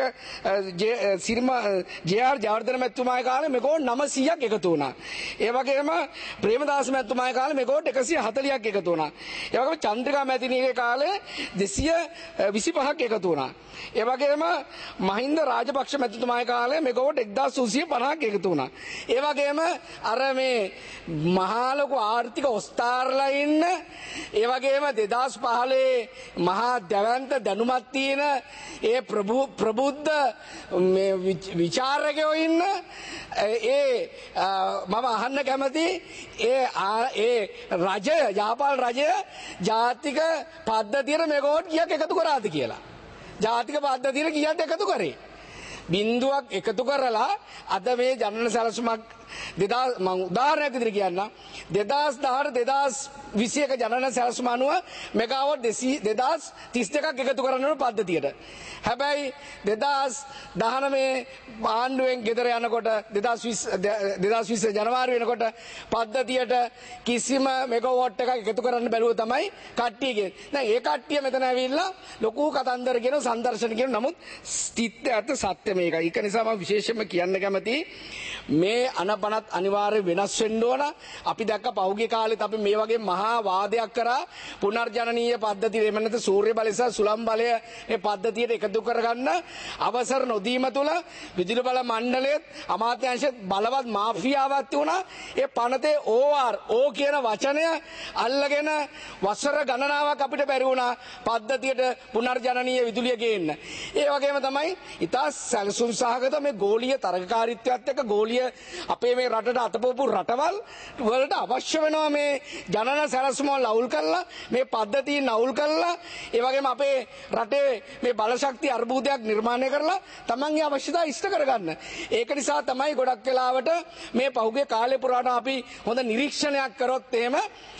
සිරිමා ජේ.ආර්. ජයවර්ධන මැතිතුමාගේ කාලේ මෙගාවොට් නවසීයක් එකතු වුණා. ඒ වගේම ප්‍රේමදාස මැතිතුමාගේ කාලේ මෙගාවොට් එකසිය හතලියක් එකතු වුණා. ඒ වගේම චන්ද්‍රිකා මැතිණියගේ කාලේ දෙසිය විසිපහක් එකතු වුණා. ඒ වගේම මහින්ද රාජපක්ෂ මැතිතුමාගේ කාලේ මෙගාවොට් එක්දාස් තුන්සිය පනහක් එකතු වුණා. ඒ වගේම අර මේ මහා ලොකු ආර්ථික ඔස්තාරලා ඉන්න ඒ වගේම දෙදාස් පහළොව මහා දැවැන්ත දැනුමක් තියෙන ඒ ප්‍රබුද්ධ මේ විචාරකයෝ ඉන්න ඒ මම අහන්න කැමති ඒ ඒ රජය යාපාල් රජය ජාතික පද්ධතියට මෙගාවොට් කීයක් එකතු කරාද කියලා. ජාතික පද්ධතියට කීයක් එකතු කරේ? බිංදුවක් එකතු කරලා අද මේ ජනන සැලසුමක් දෙදා මම උදාහරණයක් විදිහට කියන්නම්. දෙදාස් දහඅට දෙදාස් විසි එක ජනන සැලසුම අනුව මෙගාවොට් දෙදාස් තිස් දෙකක් එකතු කරන්න ඕන පද්ධතියට. හැබැයි දෙදාස් දහනවය ආණ්ඩුවෙන් ගෙදර යනකොට දෙදාස් විස්ස ජනවාරි වෙනකොට පද්ධතියට කිසිම මෙගාවොට් එකක් එකතු කරන්න බැරුව තමයි කට්ටියගේ. දැන් ඒ කට්ටිය මෙතන ඇවිල්ලා ලොකු කතන්දර කියන සංදර්ශන කියන නමුත් ස්ථිත්‍ය අර්ථ සත්‍ය මේකයි. ඒක නිසා මම විශේෂයෙන්ම කියන්න කැමතියි මේ අනපනත් අනිවාර්යයෙන් වෙනස් වෙන්න ඕන. අපි දැක්ක පහුගිය කාලෙත් අපි මේ වගේ මහා වාදයක් කරා පුනර්ජනනීය පද්ධතිය එහෙම නැත්නම් සූර්ය බලය සහ සුළං බලය මේ පද්ධතියට එකතු කරගන්න අවසර නොදීම තුළ විදුලි බල මණ්ඩලයේත් අමාත්‍යාංශයේත් බලවත් මාෆියාවක් තිබුණා. ඒ පනතේ ඕ ආර් ඕ කියන වචනය අල්ලගෙන වසර ගණනාවක් අපිට බැරි වුණා පද්ධතියට පුනර්ජනනීය විදුලිය ගේන්න. ඒ වගේම තමයි ඉතා සැලසුම් සහගත මේ ගෝලීය තරගකාරීත්වයත් එක්ක ගෝලීය අපේ මේ රටට අතපොපු රටවල් වලට අවශ්‍ය වෙනවා මේ ජනන සැලසුම ලවුල් කරලා මේ පද්ධතිය නවුල් කරලා ඒ වගේම අපේ රටේ මේ බලශක්ති අර්බුදයක් නිර්මාණය කරලා තමන්ගේ අවශ්‍යතා ඉෂ්ට කරගන්න. ඒක නිසා තමයි ගොඩක් වෙලාවට මේ පහුගිය කාලේ පුරාට අපි හොඳ නිරීක්ෂණයක් කරොත් එහෙම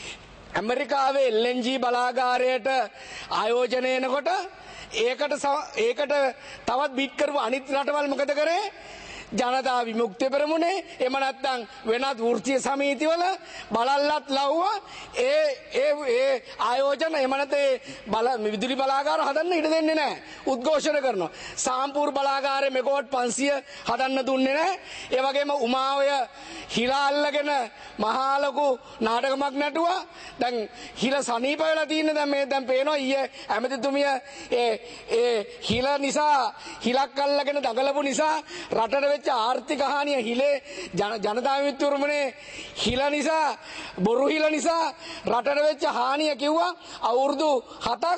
ඇමරිකාවේ එල් එන් ජී බලාගාරයට ආයෝජනය එනකොට ඒකට ඒකට තවත් බිට් කරපු අනිත් රටවල් මොකද කරේ? ජනතා විමුක්තිය පෙරමුණේ එහෙම නැත්නම් වෙනත් වෘත්තීය සමිතිවල බලල්ලත් ලව්වා ඒ ඒ ඒ ආයෝජන එහෙම නැත්නම් බල විදුලි බලාගාර හදන්න ඉඩ දෙන්නේ නැහැ. උද්ඝෝෂණ කරනවා. සාම්පූර් බලාගාරේ මෙගාවොට් පන්සිය හදන්න දුන්නේ නැහැ. ඒ වගේම උමාවය හිලා අල්ලගෙන මහා ලොකු නාටකමක් නැටුවා. දැන් හිල සනීප වෙලා තියෙන දැන් මේ දැන් පේනවා ඊයේ ඇමතිතුමිය ඒ ඒ හිල නිසා හිලක් අල්ලගෙන දඟලපු නිසා රටට ආර්ථික හානිය හිලේ ජනතා විමුක්ති පෙරමුණේ හිල නිසා බොරු හිල නිසා රටට වෙච්ච හානිය කිව්වා අවුරුදු හතක්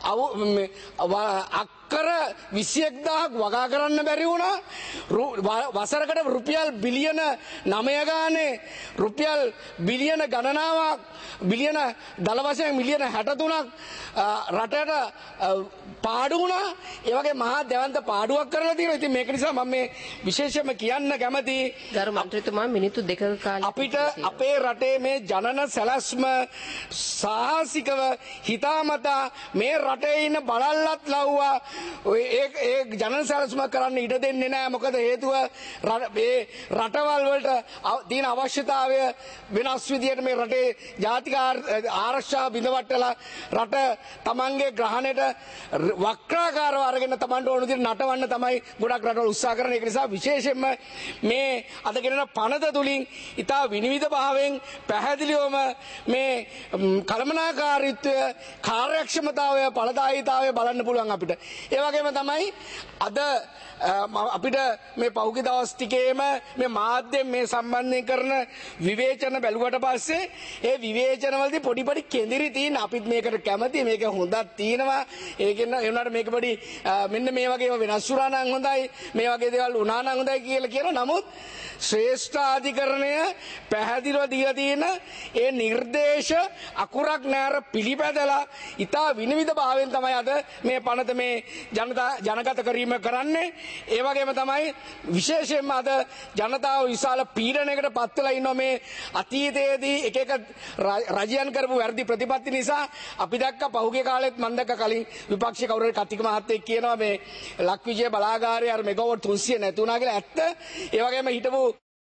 අක්කර විසි එක්දාහක් වගා කරන්න බැරි වුණා. වසරකට රුපියල් බිලියන නවය ගානේ රුපියල් බිලියන ගණනාවක් බිලියන දල වශයෙන් මිලියන හැට තුනක් රටට පාඩු වුණා. ඒ වගේ මහා දැවන්ත පාඩුවක් කරලා තියෙනවා. ඉතින් මේක නිසා මම මේ විශේෂයෙන්ම කියන්න කැමතියි
ගරු මන්ත්‍රීතුමා මිනිත්තු දෙකක කාලයක්
අපිට අපේ රටේ මේ ජනන සැලැස්ම සාහසිකව හිතාමතා මේ රටේ ඉන්න බලල්ලත් ලව්වා ඒ ඒ ජනන සැලැස්ම කරන්න ඉඩ දෙන්නේ නැහැ. මොකද හේතුව මේ රටවල් වලට තියෙන අවශ්‍යතාවය වෙනස් විදියට මේ රටේ ජාතික ආරක්ෂා බිඳවට්ටලා රට තමන්ගේ ග්‍රහණයට වක්‍රාකාරව අරගෙන තමන්ට ඕන විදිහට නටවන්න තමයි ගොඩක් රටවල් උත්සාහ කරන. ඒක නිසා විශේෂයෙන්ම මේ අද ගෙනෙන පනත තුලින් ඉතා විනිවිද භාවයෙන් පැහැදිලිවම මේ කළමනාකාරීත්වය කාර්යක්ෂමතාවය ඵලදායීතාවය බලන්න පුළුවන් අපිට. ඒ වගේම තමයි අද අපිට මේ පහුගිය දවස් ටිකේම මේ මාධ්‍ය මේ සම්බන්ධයෙන් කරන විවේචන බැලුවට පස්සේ ඒ විවේචන වලදී පොඩි පොඩි කෙඳිරි තියෙන අපිත් මේකට කැමති මේක හොඳක් තියෙනවා. ඒකෙන් ඒ වුණාට මේක පොඩි මෙන්න මේ වගේම වෙනස් වුණා නම් හොඳයි මේ වගේ දේවල් වුණා නම් හොඳයි කියලා කියනවා. නමුත් ශ්‍රේෂ්ඨ අධිකරණය පැහැදිලිව දීලා තියෙන ඒ නිර්දේශ අකුරක් නැර පිළිපැදලා ඉතා විනිවිද භාවයෙන් තමයි අද මේ පනත මේ ජනතා ජනගත කිරීම කරන්නේ. ඒ වගේම තමයි විශේෂයෙන්ම අද ජනතාව විශාල පීඩනයකට පත් වෙලා ඉන්නවා මේ අතීතයේදී එක එක රජයන් කරපු වැරදි ප්‍රතිපත්ති නිසා. අපි දැක්ක පහුගිය කාලෙත් මම දැක්ක කලින් විපක්ෂ කවුරු කතික මහත්තයෙක් කියනවා මේ ලක්විජය බලාගාරයේ අර මෙගාවොට් තුන්සිය නැති වුණා කියලා. ඇත්ත. ඒ වගේම හිටපු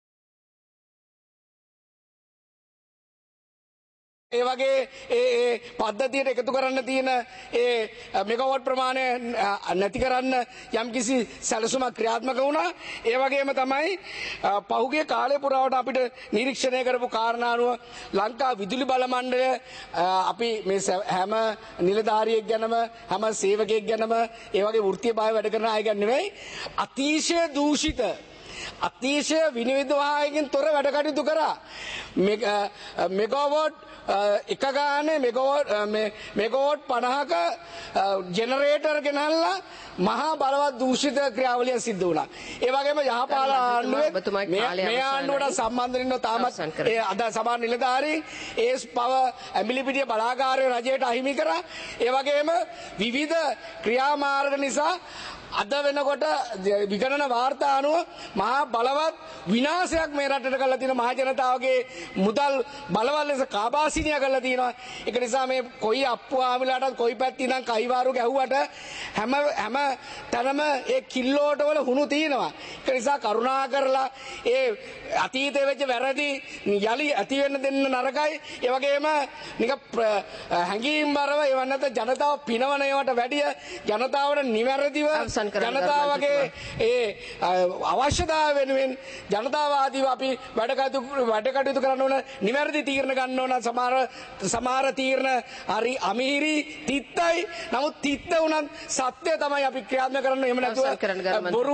ඒ වගේ ඒ පද්ධතියට එකතු කරන්න තියෙන ඒ මෙගාවොට් ප්‍රමාණය නැති කරන්න යම්කිසි සැලසුමක් ක්‍රියාත්මක වුණා. ඒ වගේම තමයි පහුගිය කාලය පුරාවට අපිට නිරීක්ෂණය කරපු කාරණා අනුව ලංකා විදුලි බල මණ්ඩලය අපි මේ හැම නිලධාරියෙක් ගැනම හැම සේවකයෙක් ගැනම ඒ වගේ වෘත්තීය භාවය වැඩ කරන අය ගැන නෙවෙයි අතිශය දූෂිත අතිශය විනිවිදවායකින් තොර වැඩ කටයුතු කරා. මෙගාවොට් එක ගානේ මෙගාවොට් පනහක ජෙනරේටර් ගෙනල්ලා මහා බලවත් දූෂිත ක්‍රියාවලිය සිද්ධ වුණා. ඒ වගේම යහපාල ආණ්ඩුවේ මේ ආණ්ඩුවට සම්බන්ධ වෙන්න තාමත් ඒ අද සභා නිලධාරීන් ඒස් පව ඇඹිලිපිටිය බලාගාරය රජයට අහිමි කරා. ඒ වගේම විවිධ ක්‍රියාමාර්ග නිසා අද වෙනකොට විගණන වාර්තා අනුව මහා බලවත් විනාශයක් මේ රටට කරලා තියෙන මහ ජනතාවගේ මුදල් බලවල් ලෙස කාබාසිනියා කරලා තියෙනවා. ඒක නිසා මේ කොයි අප්පුවාමිලාටත් කොයි පැත්තේ ඉඳන් කයිවාරු ගැහුවට හැම හැම තැනම ඒ කිල්ලෝට වල හුණු තියෙනවා. ඒක නිසා කරුණා කරලා ඒ අතීතයේ වෙච්ච වැරදි යලි ඇති වෙන්න දෙන්න නරකයි. ඒ වගේම නික හැංගීම්බරව ඒව නැත්නම් ජනතාව පිනවන ඒවට වැඩිය ජනතාවට නිවැරදිව ජනතාවගේ ඒ අවශ්‍යතාව වෙනුවෙන් ජනතාවාදීව අපි වැඩ කටයුතු වැඩ කටයුතු කරන්න ඕන. නිවැරදි තීරණ ගන්න ඕන. සමහර සමහර තීරණ හරි අමිහිරි තිත්තයි. නමුත් තිත්ත උනත් සත්‍ය තමයි අපි ක්‍රියාත්මක කරන්න. එහෙම නැතුව බොරු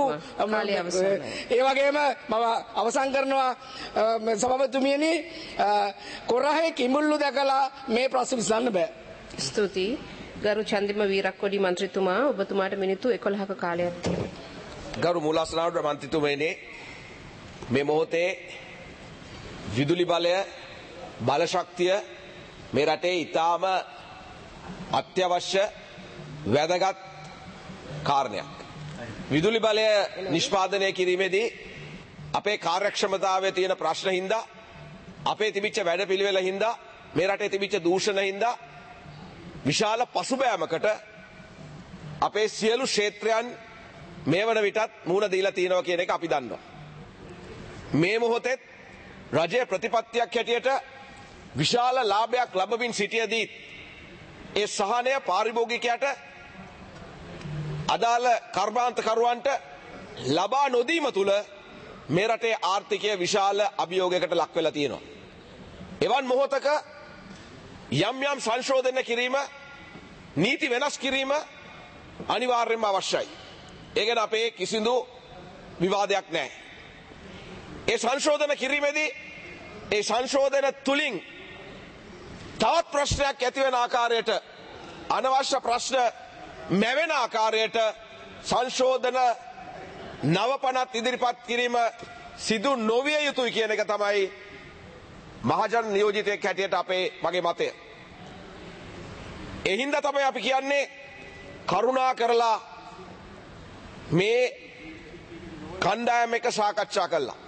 ඒ වගේම මම අවසන් කරනවා සභාපතිතුමියනි කොරහේ කිඹුල්ලු දැකලා මේ ප්‍රශ්න විසඳන්න බෑ.
ස්තුතියි. ගරු චන්දිම වීරක්කොඩි මන්ත්‍රීතුමා ඔබතුමාට මිනිත්තු එකොළහක කාලයක් තියෙනවා.
ගරු මූලාසනාවට මන්ත්‍රීතුමනි මේ මොහොතේ විදුලි බලය බල ශක්තිය මේ රටේ ඉතාම අත්‍යවශ්‍ය වැදගත් කාරණයක්. විදුලි බලය නිෂ්පාදනය කිරීමේදී අපේ කාර්යක්ෂමතාවයේ තියෙන ප්‍රශ්න හින්දා අපේ තිබිච්ච වැඩපිළිවෙල හින්දා මේ රටේ තිබිච්ච දූෂණ හින්දා විශාල පසුබෑමකට අපේ සියලු ක්ෂේත්‍රයන් මේ වන විටත් මුහුණ දීලා තියෙනවා කියන එක අපි දන්නවා. මේ මොහොතේ රජයේ ප්‍රතිපත්තියක් හැටියට විශාල ලාභයක් ලැබමින් සිටියදී ඒ සහනය පාරිභෝගිකයට අදාළ කර්මාන්තකරුවන්ට ලබා නොදීම තුළ මේ රටේ ආර්ථිකය විශාල අභියෝගයකට ලක් වෙලා තියෙනවා. එවන් මොහොතක යම් යම් සංශෝධන කිරීම නීති වෙනස් කිරීම අනිවාර්යයෙන්ම අවශ්‍යයි. ඒ ගැන අපේ කිසිදු විවාදයක් නැහැ. ඒ සංශෝධන කිරීමේදී ඒ සංශෝධන තුලින් තවත් ප්‍රශ්නයක් ඇති වෙන ආකාරයට අනවශ්‍ය ප්‍රශ්න මැවෙන ආකාරයට සංශෝධන නවපනත් ඉදිරිපත් කිරීම සිදු නොවිය යුතුයි කියන එක තමයි මහජන නියෝජිතයෙක් හැටියට අපේ මගේ මතය. ඒ හින්දා තමයි අපි කියන්නේ කරුණා කරලා මේ කණ්ඩායම එක සාකච්ඡා කළා.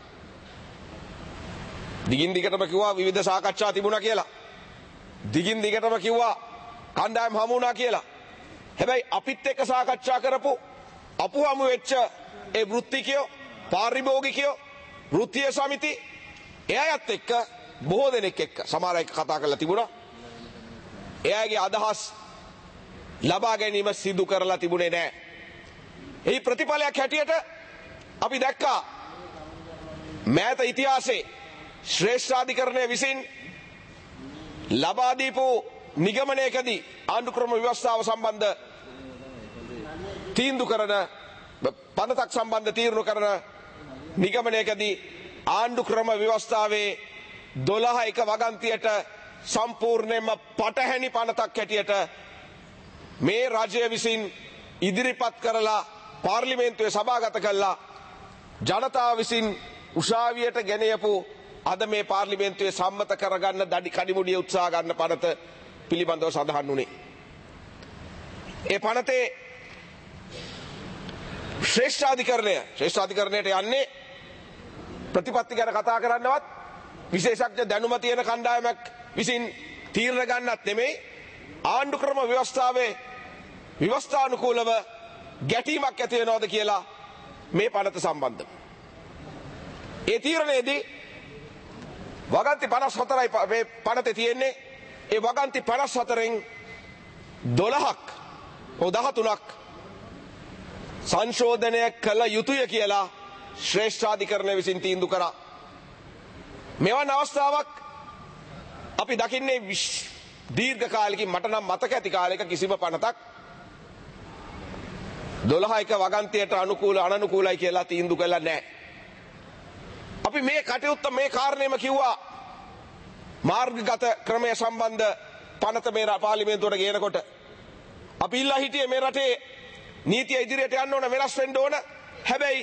දිගින් දිගටම කිව්වා විවිධ සාකච්ඡා තිබුණා කියලා. දිගින් දිගටම කිව්වා කණ්ඩායම හමු වුණා කියලා. හැබැයි අපිත් එක්ක සාකච්ඡා කරපු අපු හමු වෙච්ච ඒ වෘත්තිකයෝ පාරිභෝගිකයෝ වෘත්තීය සමිති එයාත් එක්ක බොහෝ දෙනෙක් එක්ක සමහර අය කතා කරලා තිබුණා. එයාගේ අදහස් ලබා ගැනීම සිදු කරලා තිබුණේ නැහැ. එහි ප්‍රතිඵලයක් හැටියට අපි දැක්කා මෑත ඉතිහාසයේ ශ්‍රේෂ්ඨාධිකරණය විසින් ලබා දීපු නිගමනයකදී ආණ්ඩු ක්‍රම ව්‍යවස්ථාව සම්බන්ධ තීන්දුව කරන පනතක් සම්බන්ධ තීරණ කරන නිගමනයකදී ආණ්ඩු ක්‍රම ව්‍යවස්ථාවේ දොළහ එක වගන්තියට සම්පූර්ණයෙන්ම පටහැනි පනතක් හැටියට මේ රජය විසින් ඉදිරිපත් කරලා පාර්ලිමේන්තුවේ සභාගත කළා. ජනතාව විසින් උසාවියට ගෙනයපු අද මේ පාර්ලිමේන්තුවේ සම්මත කරගන්න දඩි කඩිමුඩිය උත්සාහ ගන්න පනත පිළිබඳව සඳහන් වුණේ. ඒ පනතේ ශ්‍රේෂ්ඨාධිකරණය ශ්‍රේෂ්ඨාධිකරණයට යන්නේ ප්‍රතිපත්ති ගැන කතා කරන්නවත් විශේෂඥ දැනුම තියෙන කණ්ඩායමක් විසින් තීරණ ගන්නත් නෙමෙයි ආණ්ඩු ක්‍රම ව්‍යවස්ථාවේ ව්‍යවස්ථානුකූලව ගැටීමක් ඇති වෙනවද කියලා මේ පනත සම්බන්ධව. ඒ තීරණයේදී වගන්ති පනස් හතරයි මේ පනතේ තියෙන්නේ. ඒ වගන්ති පනස් හතරෙන් දොළහක් හෝ දහතුනක් සංශෝධනය කළ යුතුය කියලා ශ්‍රේෂ්ඨාධිකරණය විසින් තීන්දුව කරා. මෙවන් අවස්ථාවක් අපි දකින්නේ දීර්ඝ කාලෙකින් මට නම් මතක ඇති කාලයක කිසිම පනතක් දොළහ එක වගන්තියට අනුකූල අනනුකූලයි කියලා තීන්දුව කළා නැහැ. අපි මේ කටයුත්ත මේ කාරණේම කිව්වා මාර්ගගත ක්‍රමය සම්බන්ධ පනත මේ පාර්ලිමේන්තුවට ගේනකොට අපි ඉල්ලා හිටියේ මේ රටේ නීතිය ඉදිරියට යන්න ඕන වෙනස් වෙන්න ඕන. හැබැයි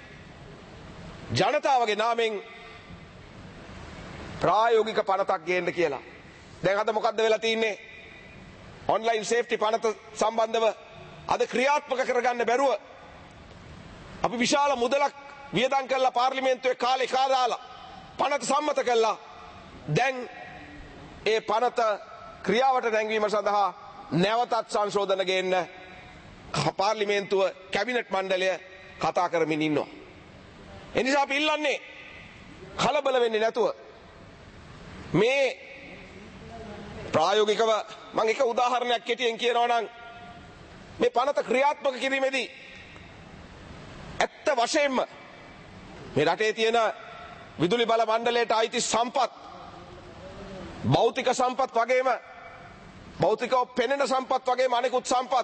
ජනතාවගේ නාමෙන් ප්‍රායෝගික පනතක් ගේන්න කියලා. දැන් අද මොකද්ද වෙලා තියෙන්නේ? ඔන්ලයින් සේෆ්ටි පනත සම්බන්ධව අද ක්‍රියාත්මක කරගන්න බැරුව අපි විශාල මුදලක් වියදම් කරලා පාර්ලිමේන්තුවේ කාලේ කාදාලා පනත සම්මත කළා. දැන් ඒ පනත ක්‍රියාවට නැංවීම සඳහා නැවතත් සංශෝධන ගේන්න පාර්ලිමේන්තුව කැබිනට් මණ්ඩලය කතා කරමින් ඉන්නවා. එනිසා අපි ඉල්ලන්නේ කලබල වෙන්නේ නැතුව මේ ප්‍රායෝගිකව මම එක උදාහරණයක් කෙටියෙන් කියනවා නම් මේ පනත ක්‍රියාත්මක කිරීමේදී ඇත්ත වශයෙන්ම මේ රටේ තියෙන විදුලි බල මණ්ඩලයට අයිති සම්පත් භෞතික සම්පත් වගේම භෞතිකව පෙනෙන සම්පත් වගේම අනෙකුත් සම්පත්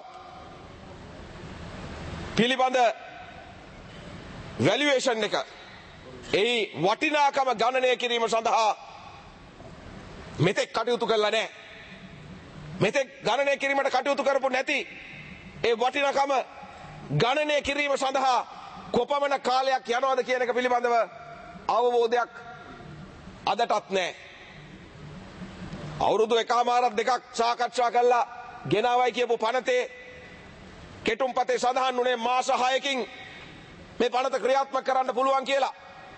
පිළිබඳ වැලියුේෂන් එක ඒ වටිනාකම ගණනය කිරීම සඳහා මෙතෙක් කටයුතු කළා නැහැ. මෙතෙක් ගණනය කිරීමට කටයුතු කරපු නැති ඒ වටිනාකම ගණනය කිරීම සඳහා කොපමණ කාලයක් යනවද කියන එක පිළිබඳව අවබෝධයක් අදටත් නැහැ. අවුරුදු එකමාරක් දෙකක් සාකච්ඡා කළා ගෙනාවයි කියපු පනතේ කෙටුම්පතේ සඳහන් වුණේ මාස හයකින් මේ පනත ක්‍රියාත්මක කරන්න පුළුවන් කියලා.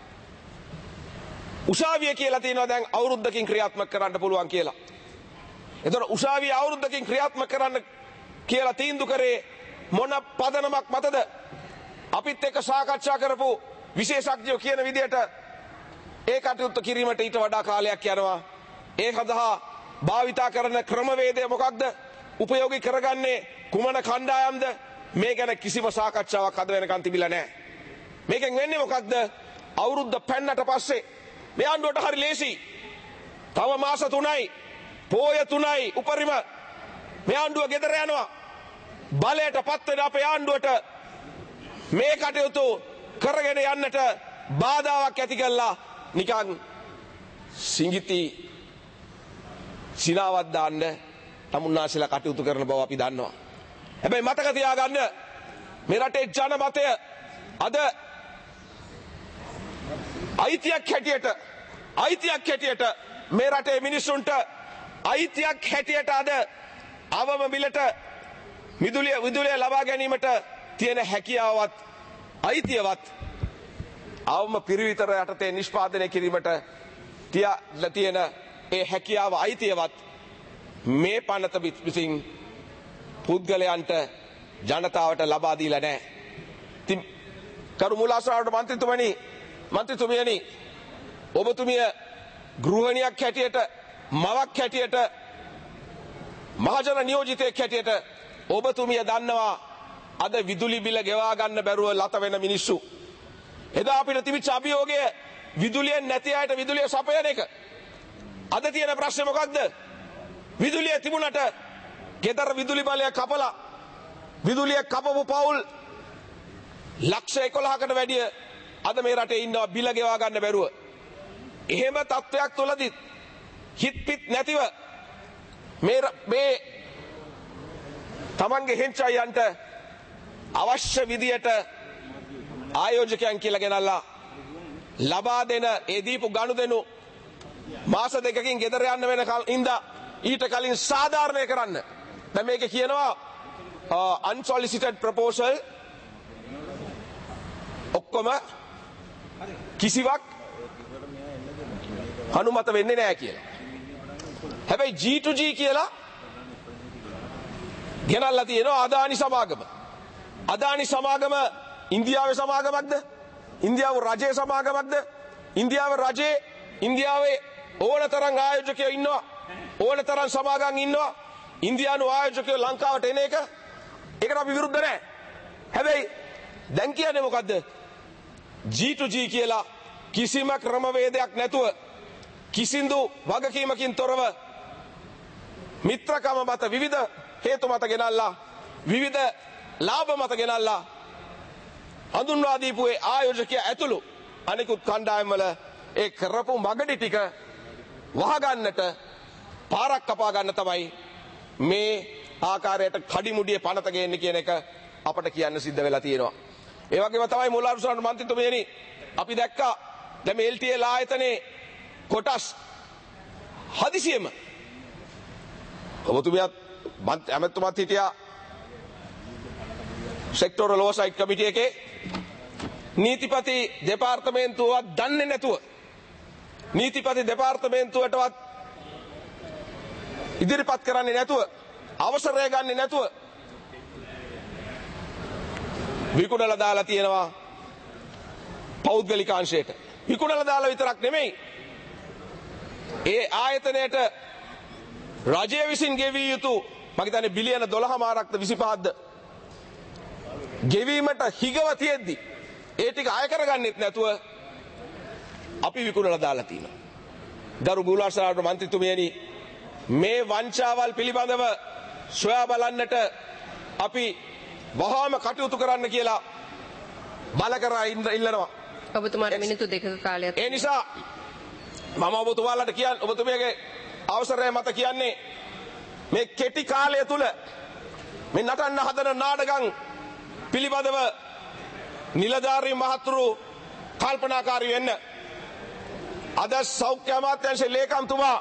උසාවිය කියලා තියෙනවා දැන් අවුරුද්දකින් ක්‍රියාත්මක කරන්න පුළුවන් කියලා. එතකොට උසාවිය අවුරුද්දකින් ක්‍රියාත්මක කරන්න කියලා තීන්දුව කරේ මොන පදනමක් මතද? අපිත් එක්ක සාකච්ඡා කරපු විශේෂඥයෝ කියන විදිහට ඒ කටයුත්ත කිරීමට ඊට වඩා කාලයක් යනවා. ඒ සඳහා භාවිතා කරන ක්‍රමවේදය මොකක්ද? උපයෝගී කරගන්නේ කුමන කණ්ඩායම්ද? මේ ගැන කිසිම සාකච්ඡාවක් අද වෙනකන් තිබිලා නැහැ. මේකෙන් වෙන්නේ මොකක්ද? අවුරුද්ද පෙන්නට පස්සේ මේ ආණ්ඩුවට හරි ලේසි. තව මාස තුනයි, පෝය තුනයි උපරිම මේ ආණ්ඩුව ගෙදර යනවා. බලයට පත් වෙන අපේ ආණ්ඩුවට මේ කටයුතු කරගෙන යන්නට බාධාවක් ඇති කළා. නිකන් සිඟිති සිනාවක් දාන්න තමුන්නාසලා කටයුතු කරන බව අපි දන්නවා. හැබැයි මතක තියාගන්න මේ රටේ ජනමතය අද අයිතියක් හැටියට අයිතියක් හැටියට මේ රටේ මිනිසුන්ට අයිතියක් හැටියට අද අවම මිලට විදුලිය විදුලිය ලබා ගැනීමට තියෙන හැකියාවත් අයිතියවත් අවම පිරිවිතර යටතේ නිෂ්පාදනය කිරීමට තියෙන ඒ හැකියාව අයිතියවත් මේ පනත විසින් පුද්ගලයන්ට ජනතාවට ලබා දීලා නැහැ. ඉතින් කරු මුලාශ්‍රාවට මන්ත්‍රීතුමනි මන්ත්‍රීතුමියනි ඔබතුමිය ගෘහණියක් හැටියට මවක් හැටියට මහජන නියෝජිතයෙක් හැටියට ඔබතුමිය දන්නවා අද විදුලි බිල ගෙවා ගන්න බැරුව ලත වෙන මිනිස්සු. එදා අපිට තිබිච්ච අභියෝගය විදුලියෙන් නැති අයට විදුලිය සපයන එක. අද තියෙන ප්‍රශ්නේ මොකක්ද? විදුලිය තිබුණට ගෙදර විදුලි බලය කපලා විදුලිය කපපු පවුල් ලක්ෂ එකොළහකට වැඩිය අද මේ රටේ ඉන්නවා බිල ගෙවා ගන්න බැරුව. එහෙම තත්ත්වයක් තුලදී හිත පිට නැතිව මේ මේ තමන්ගේ හෙන්චයන්ට අවශ්‍ය විදියට ආයෝජකයන් කියලා ගෙනල්ලා ලබා දෙන ඒ දීපු ගනුදෙනු මාස දෙකකින් ගෙදර යන්න වෙන ඉඳා ඊට කලින් සාධාරණය කරන්න. දැන් මේක කියනවා unsolicited proposal ඔක්කොම කිසිවක් අනුමත වෙන්නේ නැහැ කියලා. හැබැයි G to G කියලා ගෙනල්ලා තියෙනවා අදානි සමාගම. අදානි සමාගම ඉන්දියාවේ සමාගමක්ද? ඉන්දියාව රජයේ සමාගමක්ද? ඉන්දියාව රජයේ ඉන්දියාවේ ඕනතරම් ආයෝජකයෝ ඉන්නවා. ඕනතරම් සමාගම් ඉන්නවා. ඉන්දියානු ආයෝජකයෝ ලංකාවට එන එක ඒකට අපි විරුද්ධ නැහැ. හැබැයි දැන් කියන්නේ මොකද්ද? G to G කියලා කිසිම ක්‍රමවේදයක් නැතුව කිසිඳු වගකීමකින් තොරව මිත්‍රකම මත විවිධ හේතු මත ගෙනල්ලා විවිධ ලාභ මත ගෙනල්ලා හඳුන්වා දීපු ඒ ආයෝජකයා ඇතුළු අනිකුත් කණ්ඩායම් වල ඒ කරපු මගඩි ටික වහගන්නට පාරක් කපා ගන්න තමයි මේ ආකාරයට කඩිමුඩිය පනත ගේන්නේ කියන එක අපට කියන්න සිද්ධ වෙලා තියෙනවා. ඒ වගේම තමයි මුල්ලාරුසාරණ මන්ත්‍රීතුමියනි අපි දැක්කා දැන් මේ L T L ආයතනයේ කොටස් හදිසියෙම ඔබතුමියත් ඇමතුමත් හිටියා සෙක්ටෝරල් ඕවර්සයිට් කමිටි එකේ නීතිපති දෙපාර්තමේන්තුවත් දන්නේ නැතුව නීතිපති දෙපාර්තමේන්තුවටවත් ඉදිරිපත් කරන්නේ නැතුව අවසරය ගන්නේ නැතුව විකුණලා දාලා තියෙනවා පෞද්ගලික අංශයට. විකුණලා දාලා විතරක් නෙමෙයි ඒ ආයතනයට රජය විසින් ගෙවිය යුතු මම හිතන්නේ බිලියන දොළහ මාරක්ද විසිපහක්ද ගෙවීමට හිගව තියෙද්දි ඒ ටික අය කරගන්නෙත් නැතුව අපි විකුණලා දාලා තියෙනවා. ගරු මුල්ලාරුසාරණ මන්ත්‍රීතුමියනි මේ වංචාවල් පිළිබඳව සොයා බලන්නට අපි වහාම කටයුතු කරන්න කියලා බල කරා ඉල්ලනවා.
ඔබතුමාට මිනිත්තු දෙකක කාලයක්.
ඒ නිසා මම ඔබතුමාලට කියන්නේ ඔබතුමියගේ අවසරය මත කියන්නේ මේ කෙටි කාලය තුල මේ නටන්න හදන නාටකම් පිළිබඳව නිලධාරී මහතුරු කල්පනාකාරී වෙන්න. අද සෞඛ්‍ය අමාත්‍යාංශයේ ලේකම්තුමා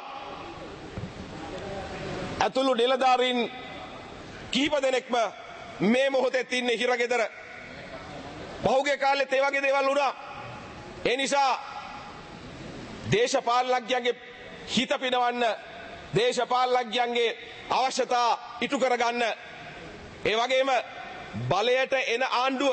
ඇතුළු නිලධාරීන් කීප දෙනෙක්ම මේ මොහොතේ තින්නේ හිරගෙදර. පහුගිය කාලෙත් ඒ වගේ දේවල් වුණා. ඒ නිසා දේශපාලනඥයන්ගේ හිත පිනවන්න දේශපාලනඥයන්ගේ අවශ්‍යතා ඉටු කරගන්න ඒ වගේම බලයට එන ආණ්ඩුව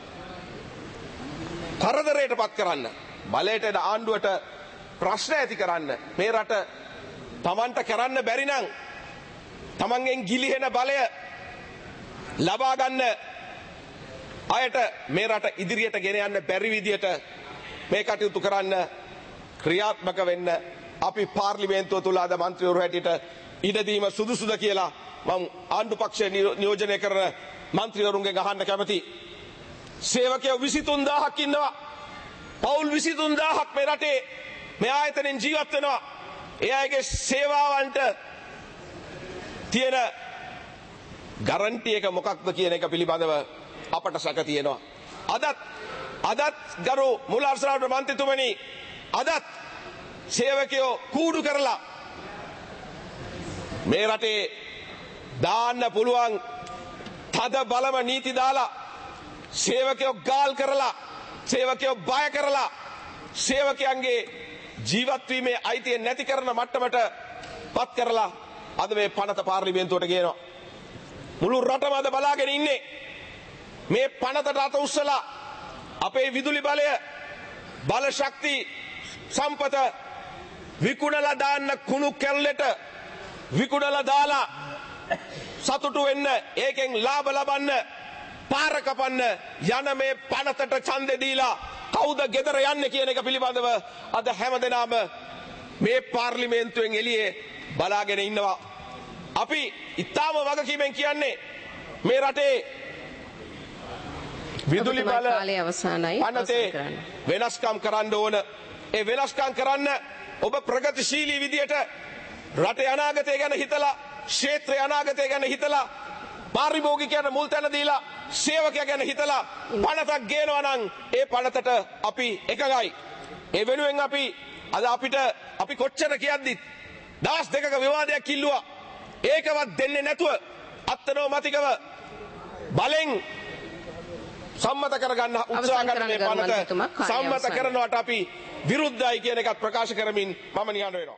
කරදරයට පත් කරන්න බලයට එන ආණ්ඩුවට ප්‍රශ්න ඇති කරන්න මේ රට තමන්ට කරන්න බැරි නම් තමන්ගෙන් ගිලිහෙන බලය ලබා ගන්න අයට මේ රට ඉදිරියට ගෙන යන්න බැරි විදියට මේ කටයුතු කරන්න ක්‍රියාත්මක වෙන්න අපි පාර්ලිමේන්තුව තුල අද මන්ත්‍රීවරු හැටියට ඉඩ දීම සුදුසුද කියලා මම ආණ්ඩු පක්ෂය නියෝජනය කරන මන්ත්‍රීවරුන්ගෙන් අහන්න කැමතියි. සේවකයෝ විසිතුන් දාහක් ඉන්නවා. පවුල් විසිතුන් දාහක් මේ රටේ මේ ආයතනෙන් ජීවත් වෙනවා. ඒ අයගේ සේවාවන්ට තියෙන ගැරන්ටි එක මොකක්ද කියන එක පිළිබඳව අපට සැක තියෙනවා. අදත් අදත් ගරු මුල්ලාරුසාරණ මන්ත්‍රීතුමනි අදත් සේවකයෝ කූඩු කරලා මේ රටේ දාන්න පුළුවන් තද බලම නීති දාලා සේවකයෝ ගාල් කරලා සේවකයෝ බය කරලා සේවකයන්ගේ ජීවත් වීමේ අයිතිය නැති කරන මට්ටමට පත් කරලා අද මේ පනත පාර්ලිමේන්තුවට ගේනවා. මුළු රටම අද බලාගෙන ඉන්නේ මේ පනතට අත උස්සලා අපේ විදුලි බලය බල ශක්ති සම්පත විකුණලා දාන්න කුණු කැල්ලට විකුණලා දාලා සතුටු වෙන්න ඒකෙන් ලාභ ලබන්න පාර කපන්න යන මේ පනතට ඡන්දෙ දීලා කවුද ගෙදර යන්නේ කියන එක පිළිබඳව අද හැමදෙනාම මේ පාර්ලිමේන්තුවෙන් එළියේ බලාගෙන ඉන්නවා. අපි ඊටාම වගකීමෙන් කියන්නේ මේ රටේ විදුලි බල
කාලය අවසానයි.
පනතේ වෙනස්කම් කරන්න ඕන. ඒ වෙනස්කම් කරන්න ඔබ ප්‍රගතිශීලී විදියට රටේ අනාගතය ගැන හිතලා ක්ෂේත්‍රයේ අනාගතය ගැන හිතලා පාරිභෝගිකයන්ට මුල් තැන දීලා සේවකයා ගැන හිතලා පනතක් ගේනවා නම් ඒ පනතට අපි එකගයි. ඒ වෙනුවෙන් අපි අද අපිට අපි කොච්චර කියද්දි දවස් දෙකක විවාදයක් කිල්ලුවා. ඒකවත් දෙන්නේ නැතුව අත්නෝමතිකව බලෙන් සම්මත කරගන්න උත්සාහ කරන මේ පනත සම්මත කරනවට අපි විරුද්ධයි කියන එකත් ප්‍රකාශ කරමින් මම නිහඬ වෙනවා.